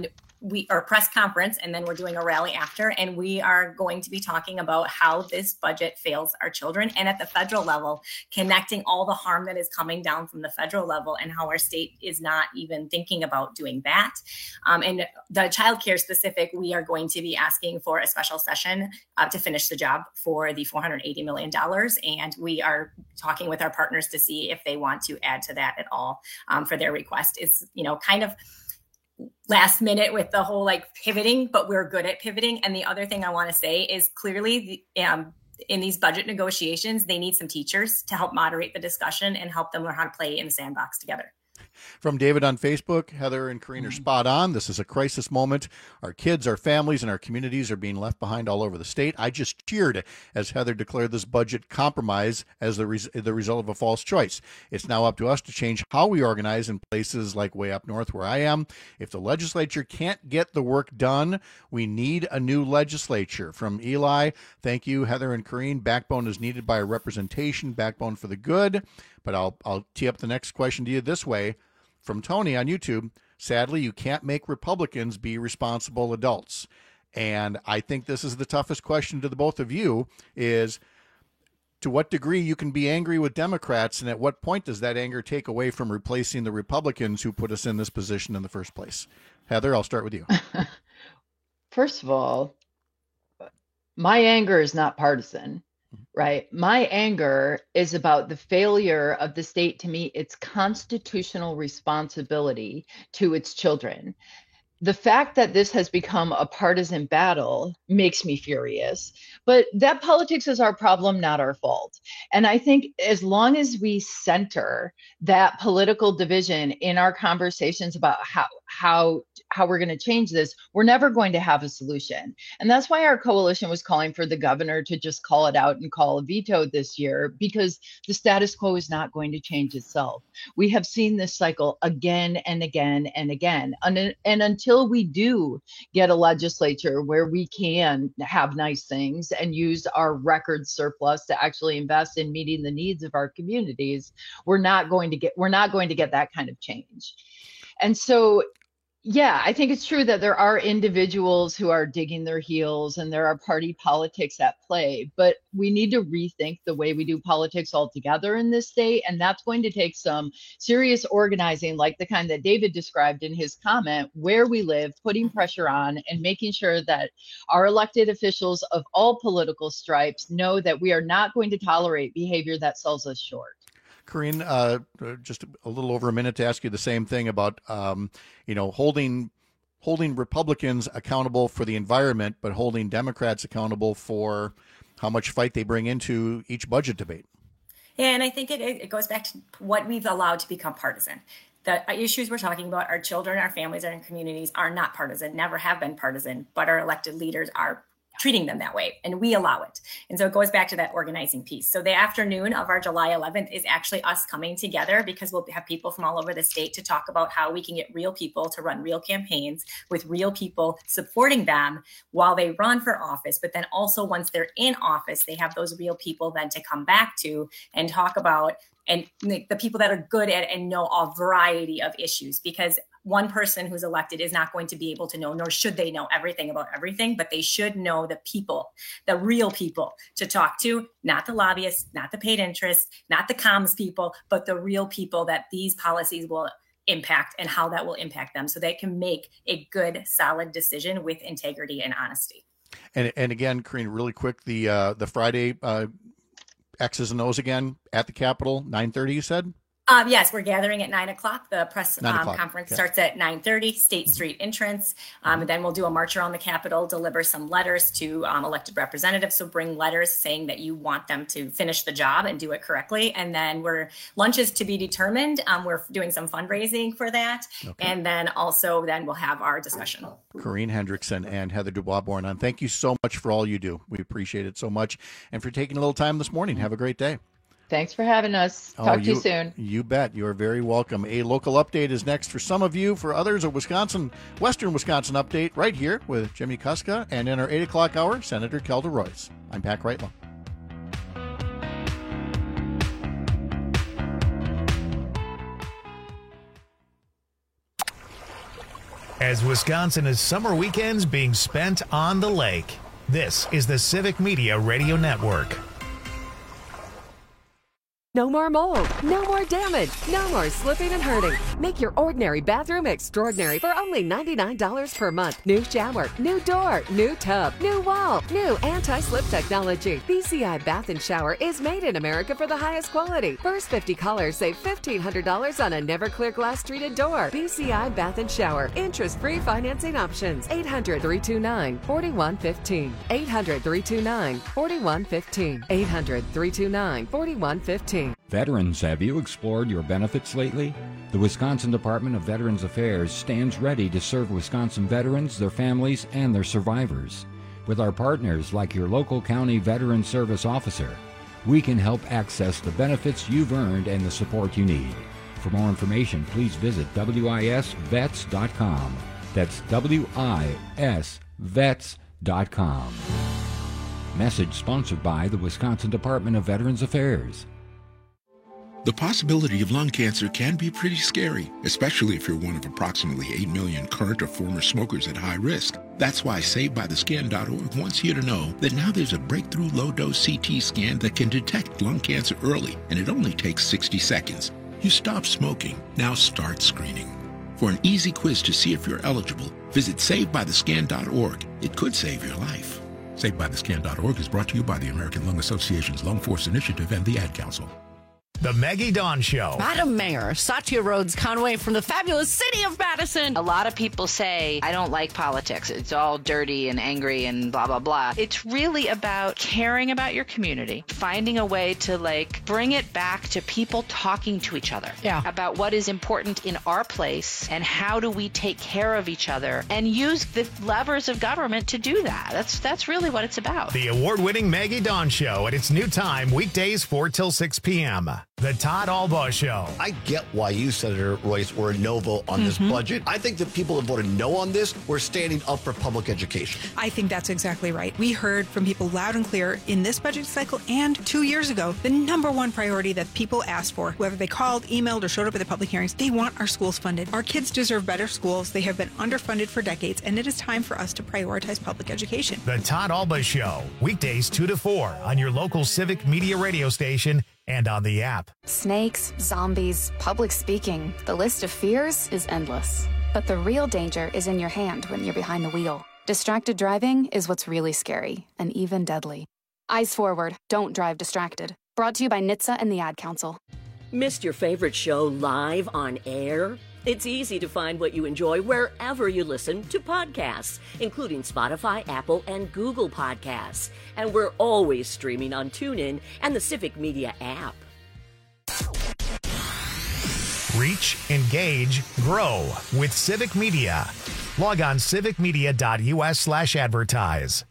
we our press conference, and then we're doing a rally after, and we are going to be talking about how this budget fails our children, and at the federal level, connecting all the harm that is coming down from the federal level and how our state is not even thinking about doing that. Um, and the child care specific, we are going to be asking for a special session uh, to finish the job for the four hundred eighty million dollars, and we are talking with our partners to see if they want to add to that at all um, for their request. It's, you know, kind of last minute with the whole like pivoting, but we're good at pivoting. And the other thing I want to say is clearly the, um, in these budget negotiations, they need some teachers to help moderate the discussion and help them learn how to play in the sandbox together.
From David on Facebook, Heather and Corrine are spot on. This is a crisis moment. Our kids, our families, and our communities are being left behind all over the state. I just cheered as Heather declared this budget compromise as the, res- the result of a false choice. It's now up to us to change how we organize in places like way up north where I am. If the legislature can't get the work done, we need a new legislature. From Eli, thank you, Heather and Corrine. Backbone is needed by a representation, backbone for the good. But I'll I'll tee up the next question to you this way. From Tony on YouTube, sadly, you can't make Republicans be responsible adults. And I think this is the toughest question to the both of you is to what degree you can be angry with Democrats, and at what point does that anger take away from replacing the Republicans who put us in this position in the first place? Heather, I'll start with you.
First of all, my anger is not partisan. Right. My anger is about the failure of the state to meet its constitutional responsibility to its children. The fact that this has become a partisan battle makes me furious, but that politics is our problem, not our fault. And I think as long as we center that political division in our conversations about how how how we're going to change this, we're never going to have a solution. And that's why our coalition was calling for the governor to just call it out and call a veto this year, because the status quo is not going to change itself. We have seen this cycle again and again and again. And, and until we do get a legislature where we can have nice things and use our record surplus to actually invest in meeting the needs of our communities, we're not going to get we're not going to get that kind of change. And so, yeah, I think it's true that there are individuals who are digging their heels and there are party politics at play, but we need to rethink the way we do politics altogether in this state. And that's going to take some serious organizing, like the kind that David described in his comment, where we live, putting pressure on and making sure that our elected officials of all political stripes know that we are not going to tolerate behavior that sells us short.
Corrine, uh, just a little over a minute to ask you the same thing about, um, you know, holding holding Republicans accountable for the environment, but holding Democrats accountable for how much fight they bring into each budget debate.
Yeah, and I think it, it goes back to what we've allowed to become partisan. The issues we're talking about, our children, our families, our communities are not partisan, never have been partisan, but our elected leaders are treating them that way, and we allow it. And so it goes back to that organizing piece. So the afternoon of our July eleventh is actually us coming together, because we'll have people from all over the state to talk about how we can get real people to run real campaigns with real people supporting them while they run for office. But then also once they're in office, they have those real people then to come back to and talk about, and the people that are good at and know a variety of issues, because one person who's elected is not going to be able to know, nor should they know everything about everything, but they should know the people, the real people to talk to, not the lobbyists, not the paid interests, not the comms people, but the real people that these policies will impact and how that will impact them, so they can make a good, solid decision with integrity and honesty.
And and again, Corrine, really quick, the uh, the Friday uh, X's and O's again at the Capitol, nine thirty, you said?
Um, yes, we're gathering at nine o'clock. The press um, conference
okay.
starts at nine thirty, State Street entrance. Um, and then we'll do a march around the Capitol, deliver some letters to um, elected representatives. So bring letters saying that you want them to finish the job and do it correctly. And then we're lunch is to be determined. Um, we're doing some fundraising for that. Okay. And then also then we'll have our discussion.
Corrine Hendrickson and Heather Dubois Bornon, thank you so much for all you do. We appreciate it so much. And for taking a little time this morning. Have a great day.
Thanks for having us. Talk
oh,
to
you,
you soon.
You bet. You are very welcome. A local update is next for some of you. For others, a Wisconsin, Western Wisconsin update right here with Jimmy Kuska. And in our eight o'clock hour, Senator Kelda Royce. I'm Pat Kreitlow.
as Wisconsin is summer weekends being spent on the lake. This is the Civic Media Radio Network.
No more mold, no more damage, no more slipping and hurting. Make your ordinary bathroom extraordinary for only ninety-nine dollars per month. New shower, new door, new tub, new wall, new anti-slip technology. B C I Bath and Shower is made in America for the highest quality. First fifty callers save fifteen hundred dollars on a never clear glass treated door. B C I Bath and Shower. Interest-free financing options. eight hundred, three two nine, four one one five. eight hundred, three two nine, four one one five. eight hundred, three two nine, four one one five.
Veterans, have you explored your benefits lately? The Wisconsin Department of Veterans Affairs stands ready to serve Wisconsin veterans, their families, and their survivors. With our partners like your local county veteran service officer, we can help access the benefits you've earned and the support you need. For more information, please visit W I S vets dot com. That's W I S vets dot com. Message sponsored by the Wisconsin Department of Veterans Affairs.
The possibility of lung cancer can be pretty scary, especially if you're one of approximately eight million current or former smokers at high risk. That's why Saved By The Scan dot org wants you to know that now there's a breakthrough low-dose C T scan that can detect lung cancer early, and it only takes sixty seconds. You stop smoking, now start screening. For an easy quiz to see if you're eligible, visit Saved By The Scan dot org. It could save your life. Saved By The Scan dot org is brought to you by the American Lung Association's Lung Force Initiative and the Ad Council.
The Maggie Dawn Show.
Madam Mayor, Satya Rhodes Conway from the fabulous city of Madison.
A lot of people say, I don't like politics. It's all dirty and angry and blah, blah, blah. It's really about caring about your community, finding a way to, like, bring it back to people talking to each other
yeah.
about what is important in our place and how do we take care of each other and use the levers of government to do that. That's, that's really what it's about.
The award-winning Maggie Dawn Show at its new time, weekdays four till six p.m. The Todd Albaugh Show.
I get why you, Senator Royce, were a no vote on mm-hmm. this budget. I think the people that voted no on this were standing up for public education.
I think that's exactly right. We heard from people loud and clear in this budget cycle and two years ago, the number one priority that people asked for, whether they called, emailed, or showed up at the public hearings, they want our schools funded. Our kids deserve better schools. They have been underfunded for decades, and it is time for us to prioritize public education.
The Todd Albaugh Show, weekdays two to four on your local Civic Media radio station and on the app.
Snakes, zombies, public speaking. The list of fears is endless. But the real danger is in your hand when you're behind the wheel. Distracted driving is what's really scary and even deadly. Eyes forward. Don't drive distracted. Brought to you by N H T S A and the Ad Council.
Missed your favorite show live on air? It's easy to find what you enjoy wherever you listen to podcasts, including Spotify, Apple, and Google Podcasts. And we're always streaming on TuneIn and the Civic Media app.
Reach, engage, grow with Civic Media. Log on civicmedia.us slash advertise.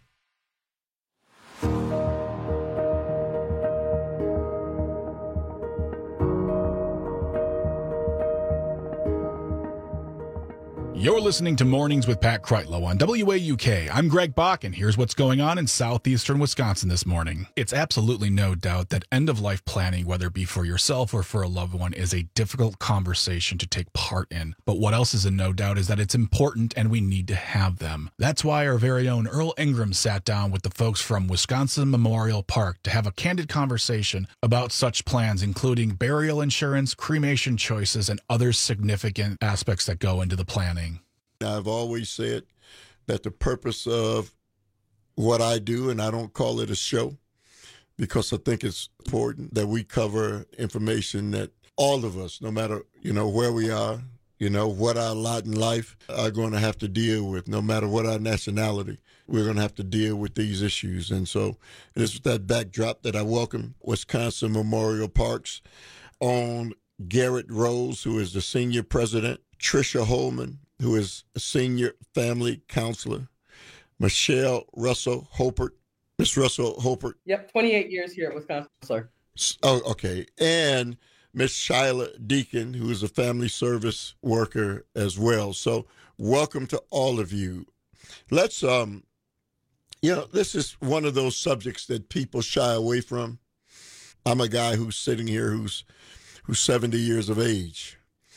You're listening to Mornings with Pat Kreitlow on W A U K. I'm Greg Bach, and here's what's going on in southeastern Wisconsin this morning. It's absolutely no doubt that end-of-life planning, whether it be for yourself or for a loved one, is a difficult conversation to take part in. But what else is in no doubt is that it's important and we need to have them. That's why our very own Earl Ingram sat down with the folks from Wisconsin Memorial Park to have a candid conversation about such plans, including burial insurance, cremation choices, and other significant aspects that go into the planning.
I've always said that the purpose of what I do, and I don't call it a show because I think it's important that we cover information that all of us, no matter, you know, where we are, you know, what our lot in life are going to have to deal with, no matter what our nationality, we're going to have to deal with these issues. And so it's with that backdrop that I welcome Wisconsin Memorial Park's own Garrett Rose, who is the senior president, Tricia Holman, who is a senior family counselor, Michelle Russell Hopert. Miss Russell Hopert.
Yep, twenty-eight years here at Wisconsin, sir.
Oh, okay. And Miss Shyla Deacon, who is a family service worker as well. So welcome to all of you. Let's, um, you know, this is one of those subjects that people shy away from. I'm a guy who's sitting here who's who's seventy years of age.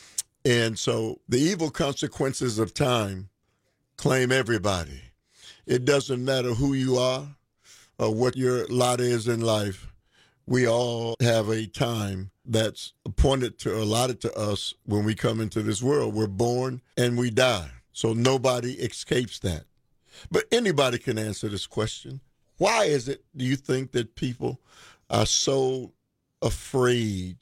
And so the evil consequences of time claim everybody. It doesn't matter who you are or what your lot is in life. We all have a time that's appointed to, allotted to us when we come into this world. We're born and we die. So nobody escapes that. But anybody can answer this question. Why is it, do you think, that people are so afraid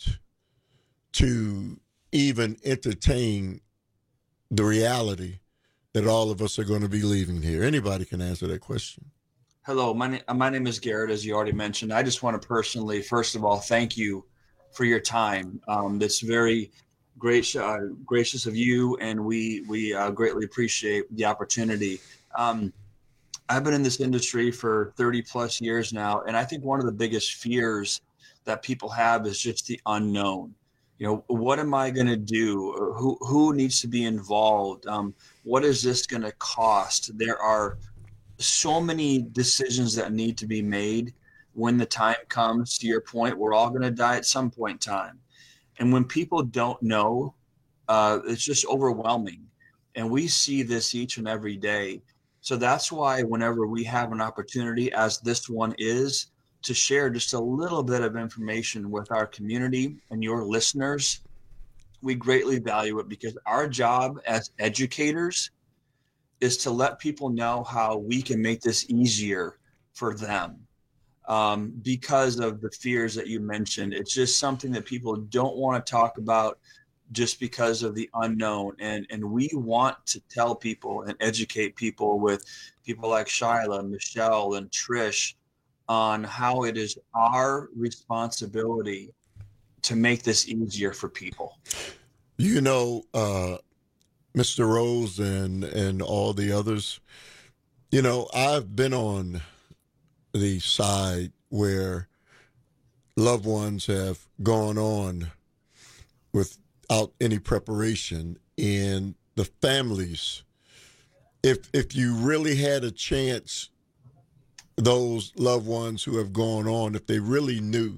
to even entertain the reality that all of us are going to be leaving here? Anybody can answer that question.
Hello, my, na- my name is Garrett, as you already mentioned. I just want to personally, first of all, thank you for your time. Um, that's very great, uh, gracious of you, and we, we uh, greatly appreciate the opportunity. Um, I've been in this industry for thirty plus years now, and I think one of the biggest fears that people have is just the unknown. You know, what am I going to do? Who who needs to be involved? Um, what is this going to cost? There are so many decisions that need to be made when the time comes. To your point, we're all going to die at some point in time. And when people don't know, uh, it's just overwhelming. And we see this each and every day. So that's why whenever we have an opportunity, as this one is, to share just a little bit of information with our community and your listeners, we greatly value it, because our job as educators is to let people know how we can make this easier for them. Um, because of the fears that you mentioned, it's just something that people don't want to talk about just because of the unknown. And, and we want to tell people and educate people with people like Shyla, Michelle, and Trish on how it is our responsibility to make this easier for people.
You know, uh, Mister Rose and, and all the others, you know, I've been on the side where loved ones have gone on without any preparation, and the families, if if you really had a chance, those loved ones who have gone on, if they really knew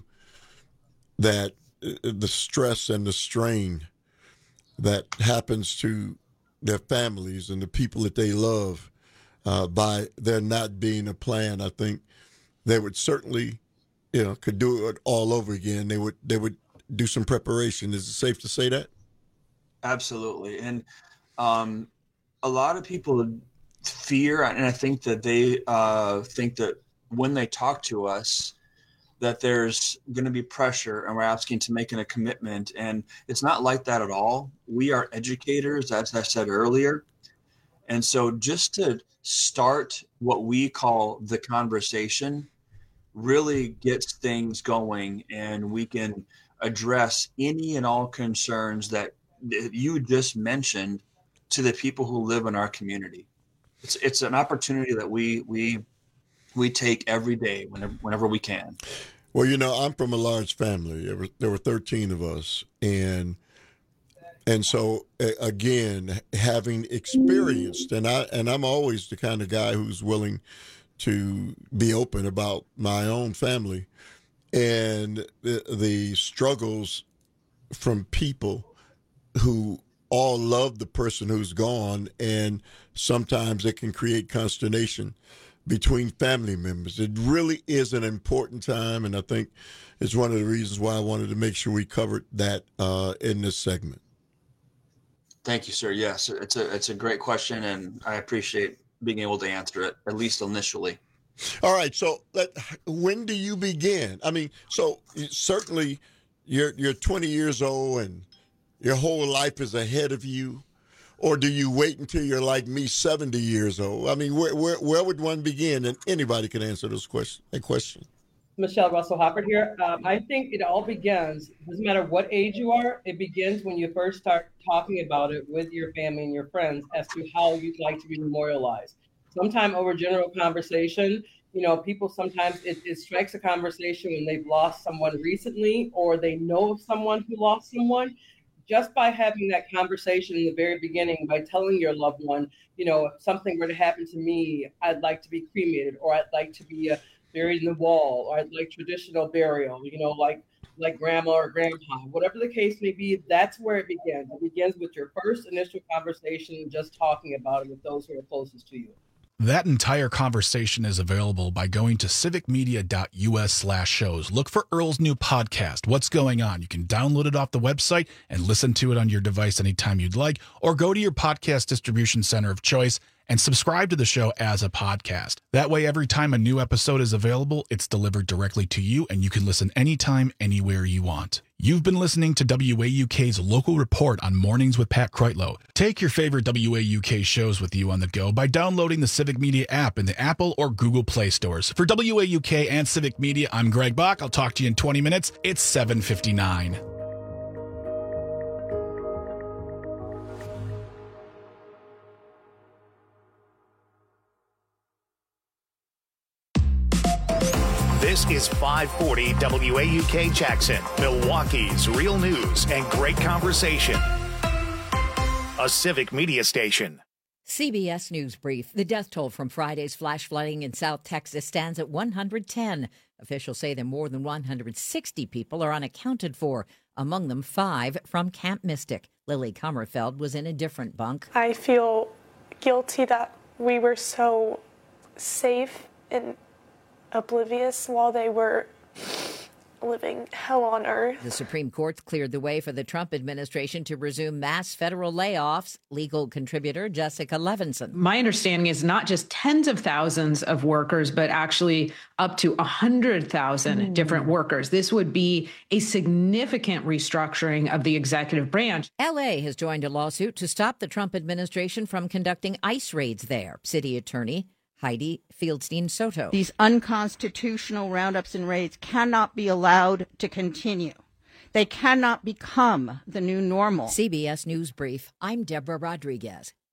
that the stress and the strain that happens to their families and the people that they love uh, by there not being a plan, I think they would certainly, you know, could do it all over again. They would they would do some preparation. Is it safe to say that?
Absolutely. And um, a lot of people fear, and I think that they uh, think that when they talk to us, that there's going to be pressure and we're asking to make a commitment. And it's not like that at all. We are educators, as I said earlier. And so just to start what we call the conversation really gets things going, and we can address any and all concerns that you just mentioned to the people who live in our community. It's it's an opportunity that we we we take every day whenever whenever we can.
Well, you know, I'm from a large family. There were, there were thirteen of us, and and so again, having experienced, and I and I'm always the kind of guy who's willing to be open about my own family and the, the struggles from people who all love the person who's gone, and sometimes it can create consternation between family members. It really is an important time, and I think it's one of the reasons why I wanted to make sure we covered that uh, in this segment.
Thank you, sir. Yes, it's a it's a great question, and I appreciate being able to answer it, at least initially.
All right. So let, when do you begin? I mean, so certainly you're you're twenty years old and your whole life is ahead of you, or do you wait until you're like me, seventy years old? I mean, where where, where would one begin? And anybody can answer those question, that question.
Michelle Russell Hoppert here. Um, I think it all begins, doesn't matter what age you are, it begins when you first start talking about it with your family and your friends as to how you'd like to be memorialized. Sometime over general conversation, you know, people sometimes, it, it strikes a conversation when they've lost someone recently or they know of someone who lost someone. Just by having that conversation in the very beginning, by telling your loved one, you know, if something were to happen to me, I'd like to be cremated, or I'd like to be uh, buried in the wall, or I'd like traditional burial, you know, like like grandma or grandpa, whatever the case may be, that's where it begins. It begins with your first initial conversation, just talking about it with those who are closest to you.
That entire conversation is available by going to civicmedia.us slash shows. Look for Earl's new podcast, What's Going On. You can download it off the website and listen to it on your device anytime you'd like, or go to your podcast distribution center of choice and subscribe to the show as a podcast. That way, every time a new episode is available, it's delivered directly to you, and you can listen anytime, anywhere you want. You've been listening to W A U K's Local Report on Mornings with Pat Kreitlow. Take your favorite W A U K shows with you on the go by downloading the Civic Media app in the Apple or Google Play stores. For W A U K and Civic Media, I'm Greg Bach. I'll talk to you in twenty minutes. It's seven fifty-nine.
This is five forty W A U K Jackson, Milwaukee's real news and great conversation. A Civic Media station.
C B S News Brief. The death toll from Friday's flash flooding in South Texas stands at one hundred ten. Officials say that more than one hundred sixty people are unaccounted for, among them five from Camp Mystic. Lily Kummerfeld was in a different bunk.
I feel guilty that we were so safe and oblivious while they were living hell on earth.
The Supreme Court cleared the way for the Trump administration to resume mass federal layoffs. Legal contributor Jessica Levinson.
My understanding is not just tens of thousands of workers, but actually up to one hundred thousand mm. different workers. This would be a significant restructuring of the executive branch.
L A has joined a lawsuit to stop the Trump administration from conducting ICE raids there. City Attorney Heidi Fieldstein Soto.
These unconstitutional roundups and raids cannot be allowed to continue. They cannot become the new normal.
C B S News Brief. I'm Deborah Rodriguez.